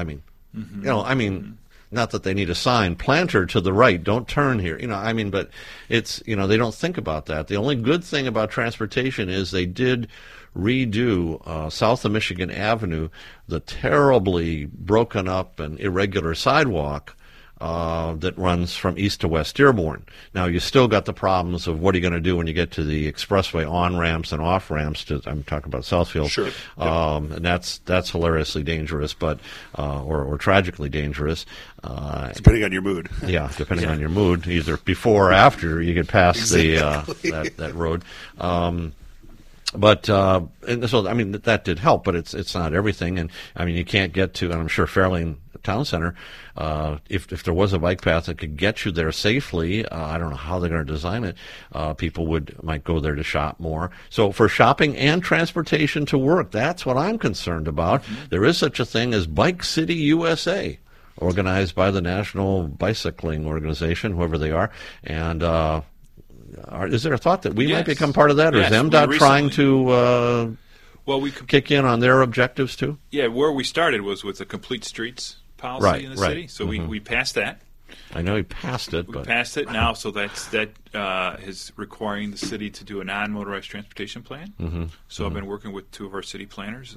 Not that they need a sign, planter to the right, don't turn here. But it's, they don't think about that. The only good thing about transportation is they did redo south of Michigan Avenue, the terribly broken up and irregular sidewalk that runs from east to west Dearborn. Now, you still got the problems of what are you going to do when you get to the expressway on-ramps and off-ramps. I'm talking about Southfield. Sure. And that's hilariously dangerous, but or tragically dangerous. Depending on your mood. Yeah, depending on your mood, either before or after you get past that road. But and so that did help, but it's not everything. And you can't get to, and I'm sure Fairlane Town Center, if there was a bike path that could get you there safely, I don't know how they're going to design it. People might go there to shop more. So for shopping and transportation to work, that's what I'm concerned about. Mm-hmm. There is such a thing as Bike City USA, organized by the National Bicycling Organization, whoever they are, and. Is there a thought that we might become part of that, or is MDOT trying to kick in on their objectives too? Yeah, where we started was with the Complete Streets policy in the city, so we passed that. I know he passed it, We but passed it now, so that is requiring the city to do a non-motorized transportation plan. So I've been working with two of our city planners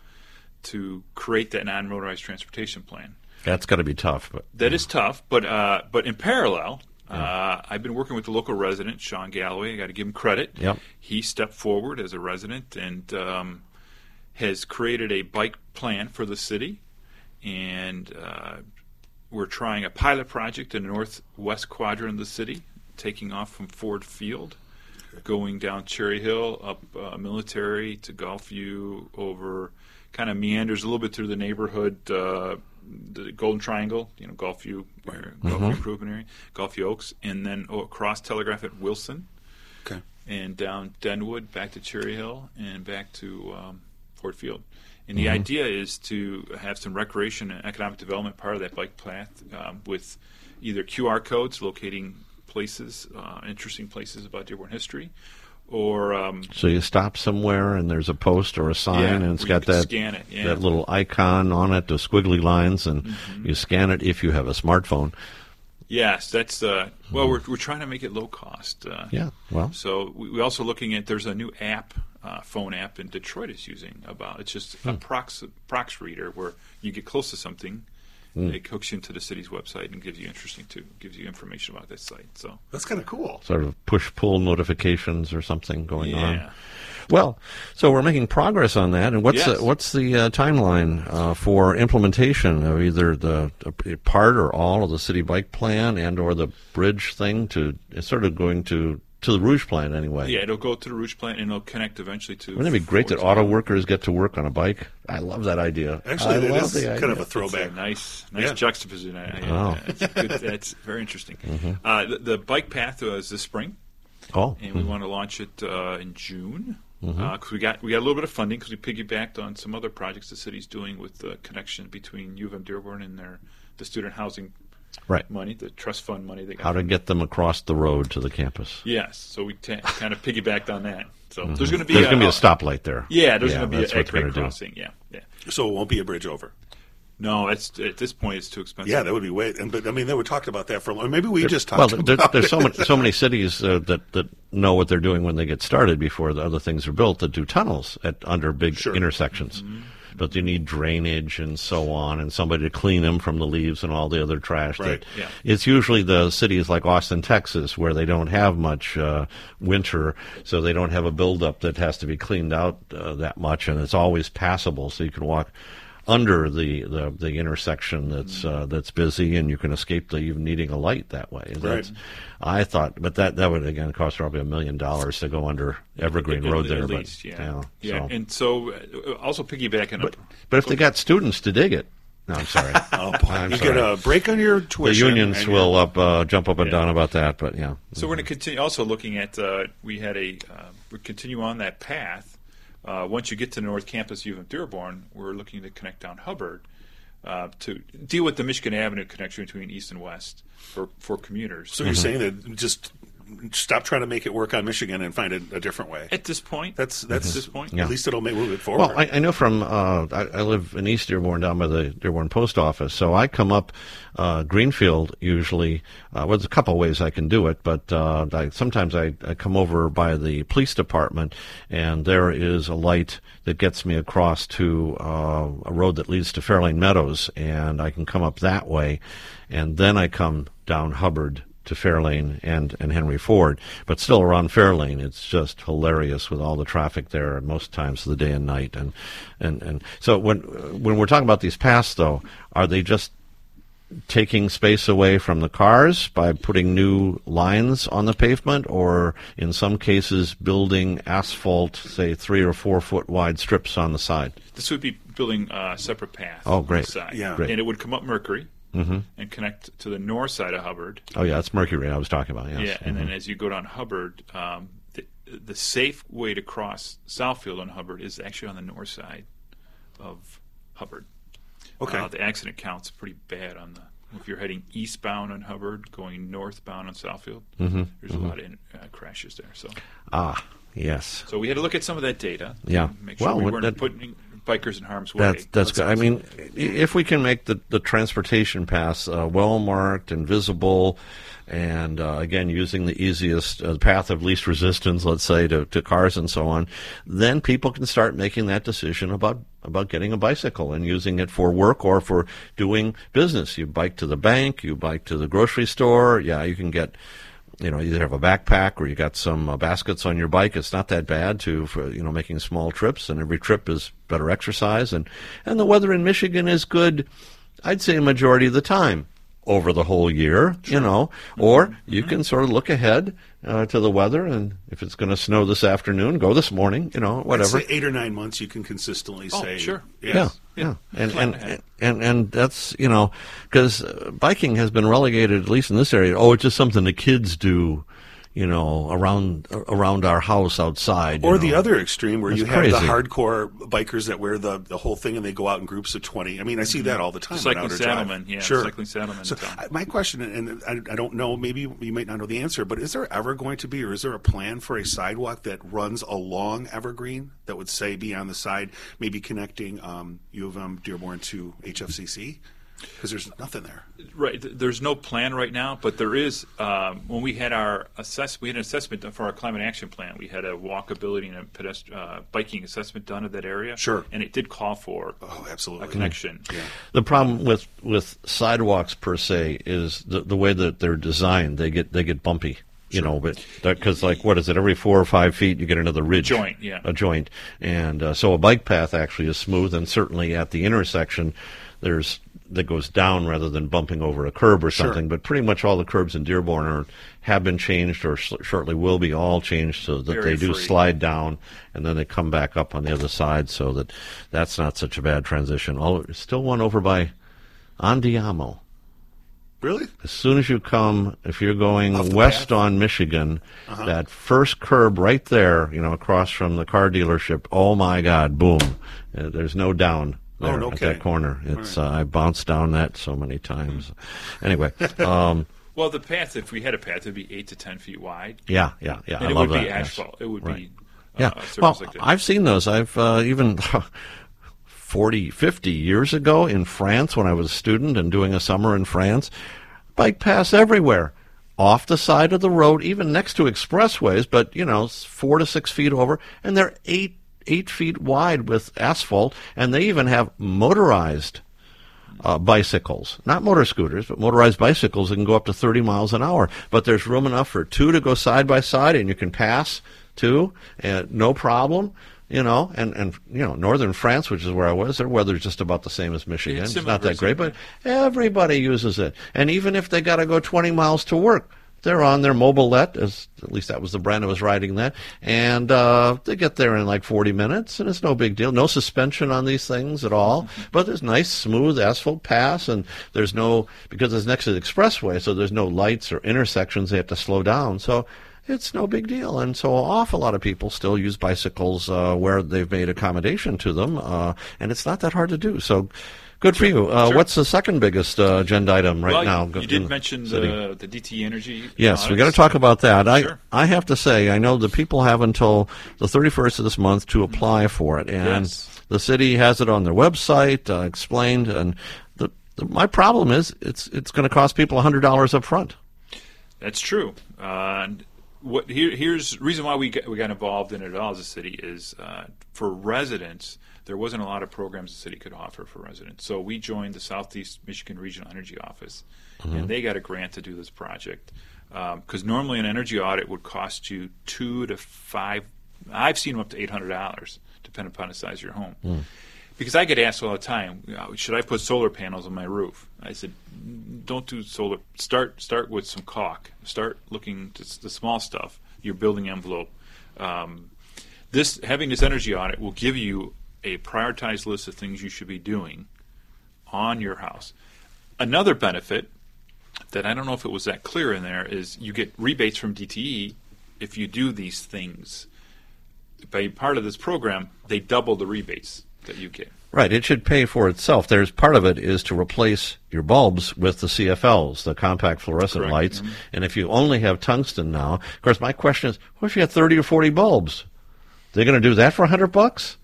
to create that non-motorized transportation plan. that's got to be tough. But That is tough, but in parallel, I've been working with the local resident, Sean Galloway. I got to give him credit. Yep. He stepped forward as a resident and has created a bike plan for the city, and we're trying a pilot project in the northwest quadrant of the city, taking off from Ford Field, going down Cherry Hill, up Military to Gulfview, over kind of meanders a little bit through the neighborhood, the Golden Triangle, Gulfview, Gulfview Improvement Area, Gulfview Oaks, and then across Telegraph at Wilson, Okay. and down Denwood, back to Cherry Hill, and back to Ford Field. And the idea is to have some recreation and economic development part of that bike path with either QR codes locating places, interesting places about Dearborn history, or so you stop somewhere and there's a post or a sign, Yeah, and it's where you got can that scan it, yeah. that little icon on it, the squiggly lines, and you scan it if you have a smartphone. yes, that's well, we're trying to make it low cost. Yeah, well, So we're also looking at there's a new app, phone app in Detroit is using it's just a prox reader where you get close to something, it hooks you into the city's website and gives you information about that site. So That's kind of cool. sort of push-pull notifications or something going on. yeah. Well, so we're making progress on that. And what's Yes. the timeline for implementation of either the part or all of the city bike plan and or the bridge thing? It's sort of going to the Rouge plan anyway. Yeah, it'll go to the Rouge plant and it'll connect eventually to. Wouldn't it be great that 14. auto workers get to work on a bike? I love that idea. Actually, I that love is the kind of idea. a throwback. It's a nice Yeah. juxtaposition. Wow. That's very interesting. The bike path is this spring, Oh, and we want to launch it in June. Because we got a little bit of funding because we piggybacked on some other projects the city's doing with the connection between U of M Dearborn and the student housing right. money, the trust fund money they got. How to get them across the road to the campus. Yes, so we kind of piggybacked on that. So there's going to be There's going to be a stoplight there. Yeah, there's going to be that's a what's grade gonna do. crossing. Yeah. So it won't be a bridge over. No, at this point it's too expensive. Yeah, that would be way. But I mean, they were talking about that for a long. Maybe we just Well, talked about there's it. so many cities that know what they're doing when they get started before the other things are built, that do tunnels under big Sure. intersections. But you need drainage and so on, and somebody to clean them from the leaves and all the other trash. Right, yeah. It's usually the cities like Austin, Texas, where they don't have much winter, so they don't have a buildup that has to be cleaned out that much, and it's always passable, so you can walk under the intersection that's busy, and you can escape even needing a light that way. That's, I thought, but that would again cost probably $1 million to go under Evergreen Road there. At least, yeah. So. And so also piggybacking up. But if they got students to dig it, no, I'm sorry. Oh, boy. I'm You sorry. get a break on your The tuition. unions and will jump up and Yeah. down about that, but yeah. So we're going to continue also looking at we continue on that path. Once you get to the North Campus U of M Dearborn, we're looking to connect down Hubbard to deal with the Michigan Avenue connection between east and west for commuters. So you're saying that just stop trying to make it work on Michigan and find a different way. At this point, That's at this point, Yeah. At least it'll move it forward. Well, I know from I live in East Dearborn, down by the Dearborn Post Office, so I come up Greenfield usually. There's a couple ways I can do it, but sometimes I come over by the police department, and there is a light that gets me across to a road that leads to Fairlane Meadows, and I can come up that way, and then I come down Hubbard to Fairlane and Henry Ford, but still around Fairlane, it's just hilarious with all the traffic there, most times of the day and night. And so when we're talking about these paths, though, are they just taking space away from the cars by putting new lines on the pavement, or in some cases building asphalt, say 3 or 4 foot wide strips on the side? this would be building a separate path. Oh, on great. the side. Yeah. Great. And it would come up Mercury and connect to the north side of Hubbard. Oh yeah, that's Mercury I was talking about. Yes. Yeah, and then as you go down Hubbard, the safe way to cross Southfield on Hubbard is actually on the north side of Hubbard. Okay. The accident count's pretty bad if you're heading eastbound on Hubbard, going northbound on Southfield. There's a lot of crashes there. So Yes. we had to look at some of that data. Yeah. Make sure Well, we weren't that- putting bikers in harm's way. That's good. I mean, if we can make the transportation paths well marked and visible, and again, using the easiest path of least resistance, let's say, to cars and so on, then people can start making that decision about getting a bicycle and using it for work or for doing business. You bike to the bank, you bike to the grocery store. Yeah, you can get, either have a backpack or you got some baskets on your bike. It's not that bad for making small trips, and every trip is better exercise. And the weather in Michigan is good, I'd say, a majority of the time over the whole year, or you can sort of look ahead to the weather, and if it's going to snow this afternoon, go this morning, whatever. I'd say 8 or 9 months you can consistently say. Sure. Yes. Yeah. And that's, because biking has been relegated, at least in this area, it's just something the kids do, around our house outside. Or the other extreme where That's you crazy. have the hardcore bikers that wear the whole thing and they go out in groups of 20. I mean, I see that all the time. Cycling saddlemen, Sure. Cycling saddlemen. So my question, and I don't know, maybe you might not know the answer, but is there ever going to be, or is there a plan for a sidewalk that runs along Evergreen that would, say, be on the side, maybe connecting U of M Dearborn to HFCC? Because there's nothing there. Right. There's no plan right now, but there is. When we had our we had an assessment done for our climate action plan. We had a walkability and a biking assessment done of that area. Sure. And it did call for absolutely a connection. Yeah. The problem with sidewalks per se is the way that they're designed. They get bumpy. But because what is it? Every 4 or 5 feet, you get another ridge. A joint. And so a bike path actually is smooth, and certainly at the intersection, that goes down rather than bumping over a curb or something. Sure. But pretty much all the curbs in Dearborn have been changed or shortly will be all changed so that they do slide down and then they come back up on the other side, so that's not such a bad transition. Still one over by Andiamo. Really? As soon as you come, if you're going west on Michigan, that first curb right there, across from the car dealership, oh my God, boom. There's no down there at that corner. It's I bounced down that so many times. Anyway. Well, the path, if we had a path, it would be 8 to 10 feet wide. Yeah. And I it love would be that. asphalt. It would be Well, like that. I've seen those. I've even 40, 50 years ago in France when I was a student and doing a summer in France, bike paths everywhere. Off the side of the road, even next to expressways, but, 4 to 6 feet over, and they're 8 feet wide with asphalt, and they even have motorized bicycles, not motor scooters, but motorized bicycles that can go up to 30 miles an hour. But there's room enough for 2 to go side by side, and you can pass 2, no problem. Northern France, which is where I was, their weather's just about the same as Michigan. It's not that great, but everybody uses it. And even if they got to go 20 miles to work, they're on their Mobilette, at least that was the brand I was riding that, and they get there in like 40 minutes, and it's no big deal. No suspension on these things at all, but there's nice, smooth asphalt pass, and there's because it's next to the expressway, so there's no lights or intersections they have to slow down, so it's no big deal. And so an awful lot of people still use bicycles where they've made accommodation to them, and it's not that hard to do. So good for you. What's the second biggest agenda item now? You did mention the DTE Energy. Yes, we got to talk about that. Sure. I have to say, I know the people have until the 31st of this month to apply for it, and the city has it on their website explained. And my problem is it's going to cost people $100 up front. That's true. Here's the reason why we got involved in it at all as a city is for residents. There wasn't a lot of programs the city could offer for residents. So we joined the Southeast Michigan Regional Energy Office, and they got a grant to do this project. Because normally an energy audit would cost you $2 to $5. I've seen them up to $800, depending upon the size of your home. Because I get asked all the time, should I put solar panels on my roof? I said, don't do solar. Start with some caulk. Start looking at the small stuff, your building envelope. Having this energy audit will give you a prioritized list of things you should be doing on your house. Another benefit that I don't know if it was that clear in there is you get rebates from DTE if you do these things. By part of this program, they double the rebates that you get. Right, it should pay for itself. There's part of it is to replace your bulbs with the CFLs, the compact fluorescent lights. And if you only have tungsten now, of course, my question is, what if you had 30 or 40 bulbs? They're going to do that for $100?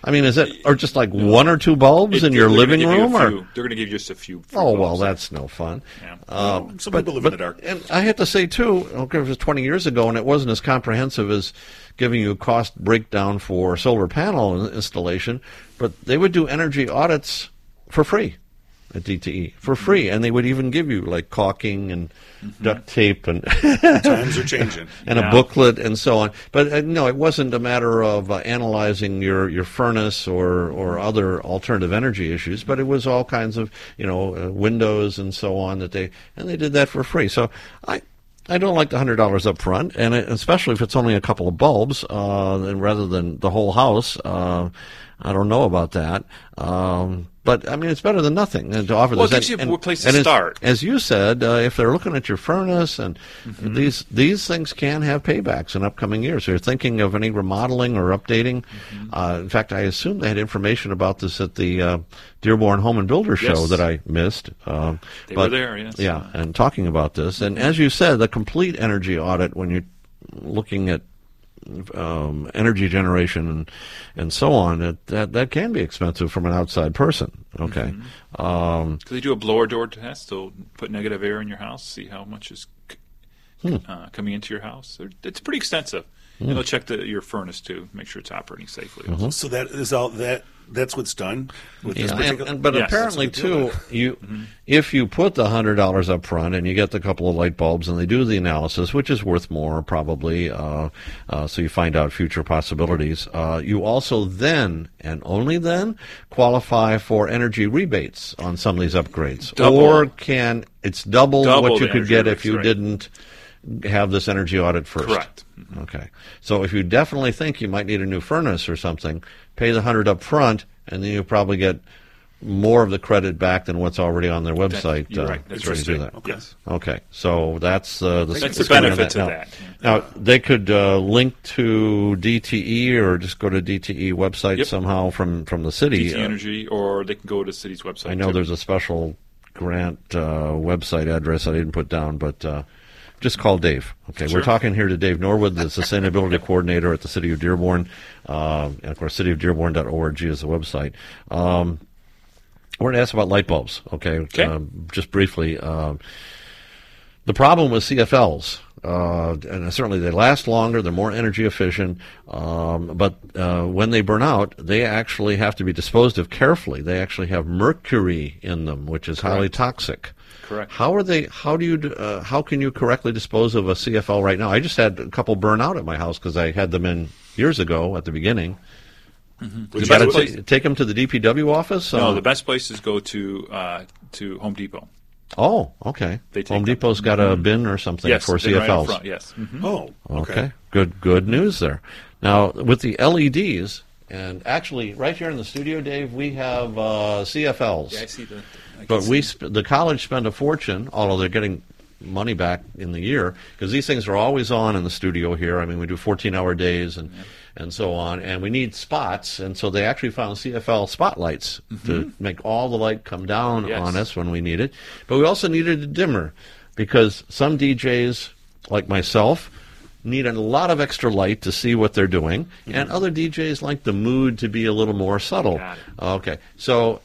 I mean, is it or just like one or two bulbs in your living room, or they're going to give you just a few. Oh, well, bulbs. that's no fun. Yeah. Some people live in the dark. And I have to say, too, okay, it was 20 years ago, and it wasn't as comprehensive as giving you a cost breakdown for solar panel installation, but they would do energy audits for free at DTE, for free, and they would even give you, like, caulking and duct tape and Times are changing. and a booklet and so on. But no, it wasn't a matter of analyzing your furnace or other alternative energy issues, but it was all kinds of windows and so on that they did that for free. So I don't like the $100 up front, and especially if it's only a couple of bulbs, and rather than the whole house. I don't know about that. But, I mean, it's better than nothing to offer Well, this. it gives you a place to start. As you said, if they're looking at your furnace, and these things can have paybacks in upcoming years. So you're thinking of any remodeling or updating. In fact, I assume they had information about this at the Dearborn Home and Builder show that I missed. They were there, yes. Yeah, and talking about this. And as you said, the complete energy audit, when you're looking at energy generation and so on, that can be expensive from an outside person. Okay, Because they do a blower door test. They'll put negative air in your house, see how much is coming into your house. It's pretty extensive. And they'll check your furnace too, make sure it's operating safely. So that is all that's what's done with this particular. But Yes, apparently that's a good too, if you put the $100 up front and you get the couple of light bulbs and they do the analysis, which is worth more probably, so you find out future possibilities. You also then and only then qualify for energy rebates on some of these upgrades, or it's double what you could get if you didn't have this energy audit first. Correct. Okay. So if you definitely think you might need a new furnace or something, pay the $100 up front, and then you'll probably get more of the credit back than what's already on their website. You're right. That's to do right. that. Yes. Okay. So that's the benefit to now, that. Now, they could link to DTE or just go to DTE website somehow from the city. DTE Energy, or they can go to the city's website. I know there's a special grant website address I didn't put down, but just call Dave. Okay, Sure. We're talking here to Dave Norwood, the Sustainability Coordinator at the City of Dearborn. And, of course, cityofdearborn.org is the website. We're going to ask about light bulbs, okay? Just briefly. The problem with CFLs, and certainly they last longer, they're more energy efficient, but when they burn out, they actually have to be disposed of carefully. They actually have mercury in them, which is highly toxic. Correct. How can you correctly dispose of a CFL right now? I just had a couple burn out at my house because I had them in years ago at the beginning. You got to take them to the DPW office? No, the best place is go to Home Depot. Oh, okay. Home Depot's got a bin or something for CFLs. Right out front, yes. Oh, okay. Good news there. Now, with the LEDs, and actually, right here in the studio, Dave, we have CFLs. Yeah, I see that. But the college spend a fortune, although they're getting money back in the year, because these things are always on in the studio here. I mean, we do 14-hour days and so on, and we need spots, and so they actually found CFL spotlights to make all the light come down on us when we need it. But we also needed a dimmer, because some DJs, like myself, need a lot of extra light to see what they're doing, and other DJs like the mood to be a little more subtle. Okay, so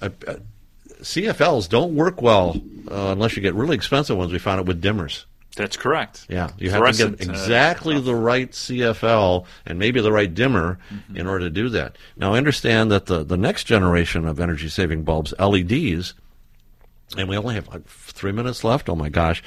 CFLs don't work well unless you get really expensive ones. We found it with dimmers. That's correct. Yeah, you have to get exactly the right CFL and maybe the right dimmer in order to do that. Now, understand that the next generation of energy-saving bulbs, LEDs, and we only have like 3 minutes left. Oh my gosh.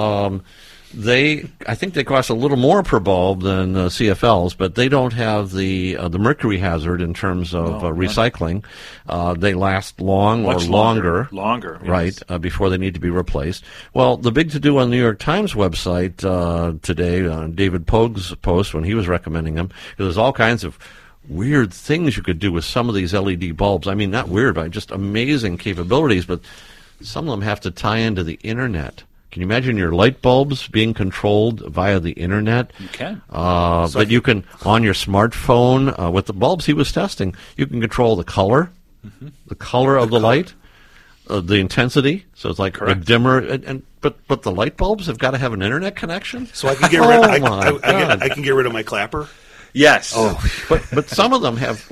I think they cost a little more per bulb than CFLs, but they don't have the mercury hazard in terms of recycling. They last longer, right, before they need to be replaced. Well, the big to-do on the New York Times website today, David Pogue's post when he was recommending them, there's all kinds of weird things you could do with some of these LED bulbs. I mean, not weird, but just amazing capabilities, but some of them have to tie into the Internet. Can you imagine your light bulbs being controlled via the Internet? You can. But you can, on your smartphone, with the bulbs he was testing, you can control the color of the light, the intensity. So it's like a dimmer. But the light bulbs have got to have an Internet connection? So I can get rid I can get rid of my clapper? Yes. But some of them have, like,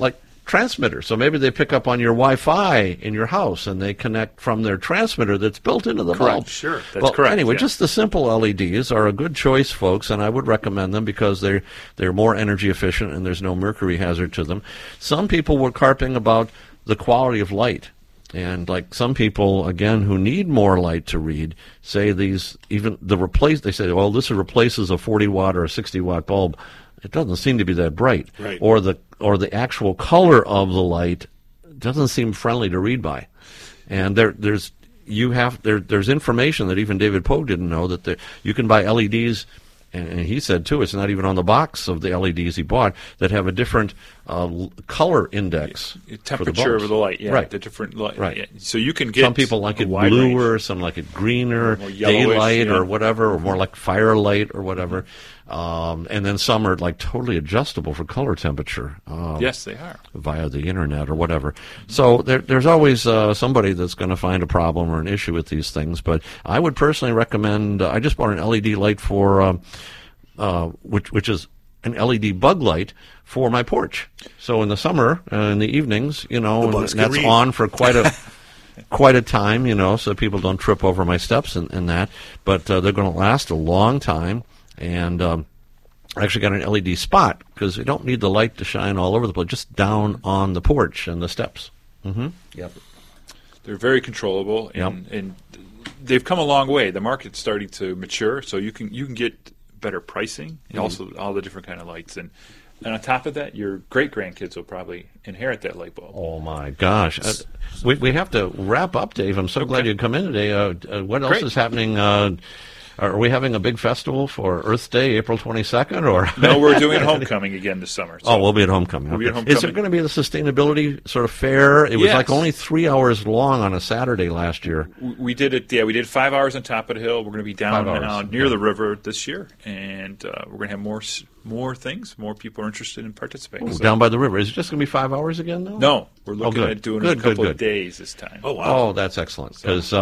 transmitter. So maybe they pick up on your Wi-Fi in your house, and they connect from their transmitter that's built into the bulb. Sure. That's correct. Anyway, yeah. just the simple LEDs are a good choice, folks, and I would recommend them because they're more energy efficient and there's no mercury hazard to them. Some people were carping about the quality of light. And like some people, again, who need more light to read, say they say, well, this replaces a 40-watt or a 60-watt bulb. It doesn't seem to be that bright. Right. Or the actual color of the light doesn't seem friendly to read by. And there's information that even David Pogue didn't know, that you can buy LEDs, and he said too, it's not even on the box of the LEDs he bought, that have a different color index. Temperature of the light, yeah. Right. The different light. Right. Yeah. So you can get some people like it bluer, some like it greener, more yellowish, daylight yeah. or whatever, or more like firelight or whatever. And then some are like totally adjustable for color temperature. Yes, they are. Via the internet or whatever. So there's always somebody that's going to find a problem or an issue with these things. But I would personally recommend, I just bought an LED light for, which is an LED bug light for my porch. So in the summer, in the evenings, and that's on for quite a time, so people don't trip over my steps and that. But they're going to last a long time. And I actually got an LED spot because you don't need the light to shine all over the place, just down on the porch and the steps. Mm-hmm. Yep. They're very controllable, and they've come a long way. The market's starting to mature, so you can get better pricing, and also all the different kind of lights. And on top of that, your great-grandkids will probably inherit that light bulb. Oh, my gosh. We have to wrap up, Dave. I'm so glad you come in today. What else is happening? Are we having a big festival for Earth Day, April 22nd? Or No, we're doing homecoming again this summer. So we'll be at homecoming. We'll be at homecoming. Is there going to be the sustainability sort of fair? It was Yes. like only 3 hours long on a Saturday last year. We did it. Yeah, we did 5 hours on top of the hill. We're going to be down 5 hours, near the river this year, and we're going to have more things. More people are interested in participating. So- Down by the river. Is it just going to be 5 hours again, though? No, we're looking good. at doing Good, a couple good. of days this time. Oh, wow. Oh, that's excellent. Because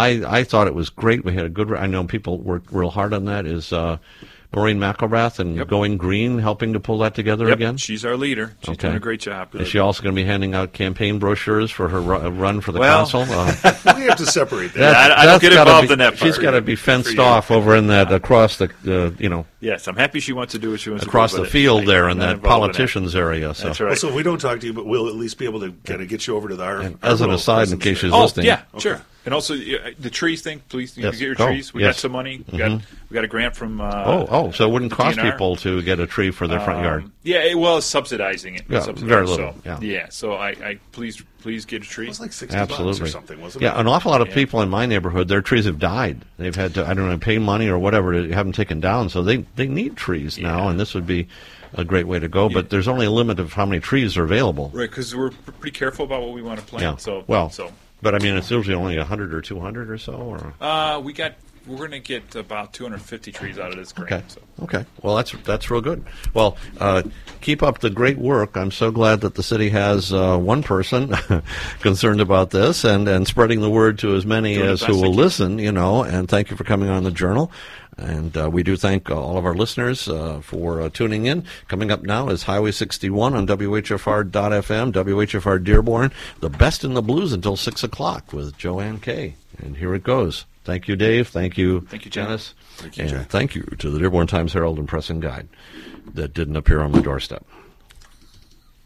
I thought it was great. We had a good. I know people worked real hard on that. Is Maureen McElrath and Going Green helping to pull that together again? She's our leader. She's doing a great job. Is she also going to be handing out campaign brochures for her run for the council? We have to separate that. I don't get involved in that part. She's got to be fenced off over in that across the Yes, I'm happy she wants to do what she wants across to do. the field there in not that involved in politicians area. So. That's right. So if we don't talk to you, but we'll at least be able to kind of get you over to our as an little aside, in presence case there. she's listening. Yeah, sure. And also the trees thing, please you Yes. get your Go. trees. We Yes. got some money. We got a grant from. So it wouldn't cost DNR. people to get a tree for their front yard. Yeah, it's subsidizing it. Yeah, very little, yeah. So I please get a tree. It was like $60 Absolutely. or something, wasn't Yeah, it? an awful lot of people in my neighborhood, their trees have died. They've had to, pay money or whatever to have them taken down. So they need trees now, and this would be a great way to go. But there's only a limit of how many trees are available. Right, because we're pretty careful about what we want to plant. Yeah. But I mean, it's usually only 100 or 200 or so. Or we're going to get about 250 trees out of this grant. Okay. Well, that's real good. Well, keep up the great work. I'm so glad that the city has one person concerned about this and spreading the word to as many as who will listen. And thank you for coming on the Journal. And we do thank all of our listeners for tuning in. Coming up now is Highway 61 on WHFR.FM, WHFR Dearborn, the best in the blues until 6 o'clock with Joanne Kay. And here it goes. Thank you, Dave. Thank you, Janice. Thank you, and Jack. thank you to the Dearborn Times-Herald and Press and Guide that didn't appear on my doorstep.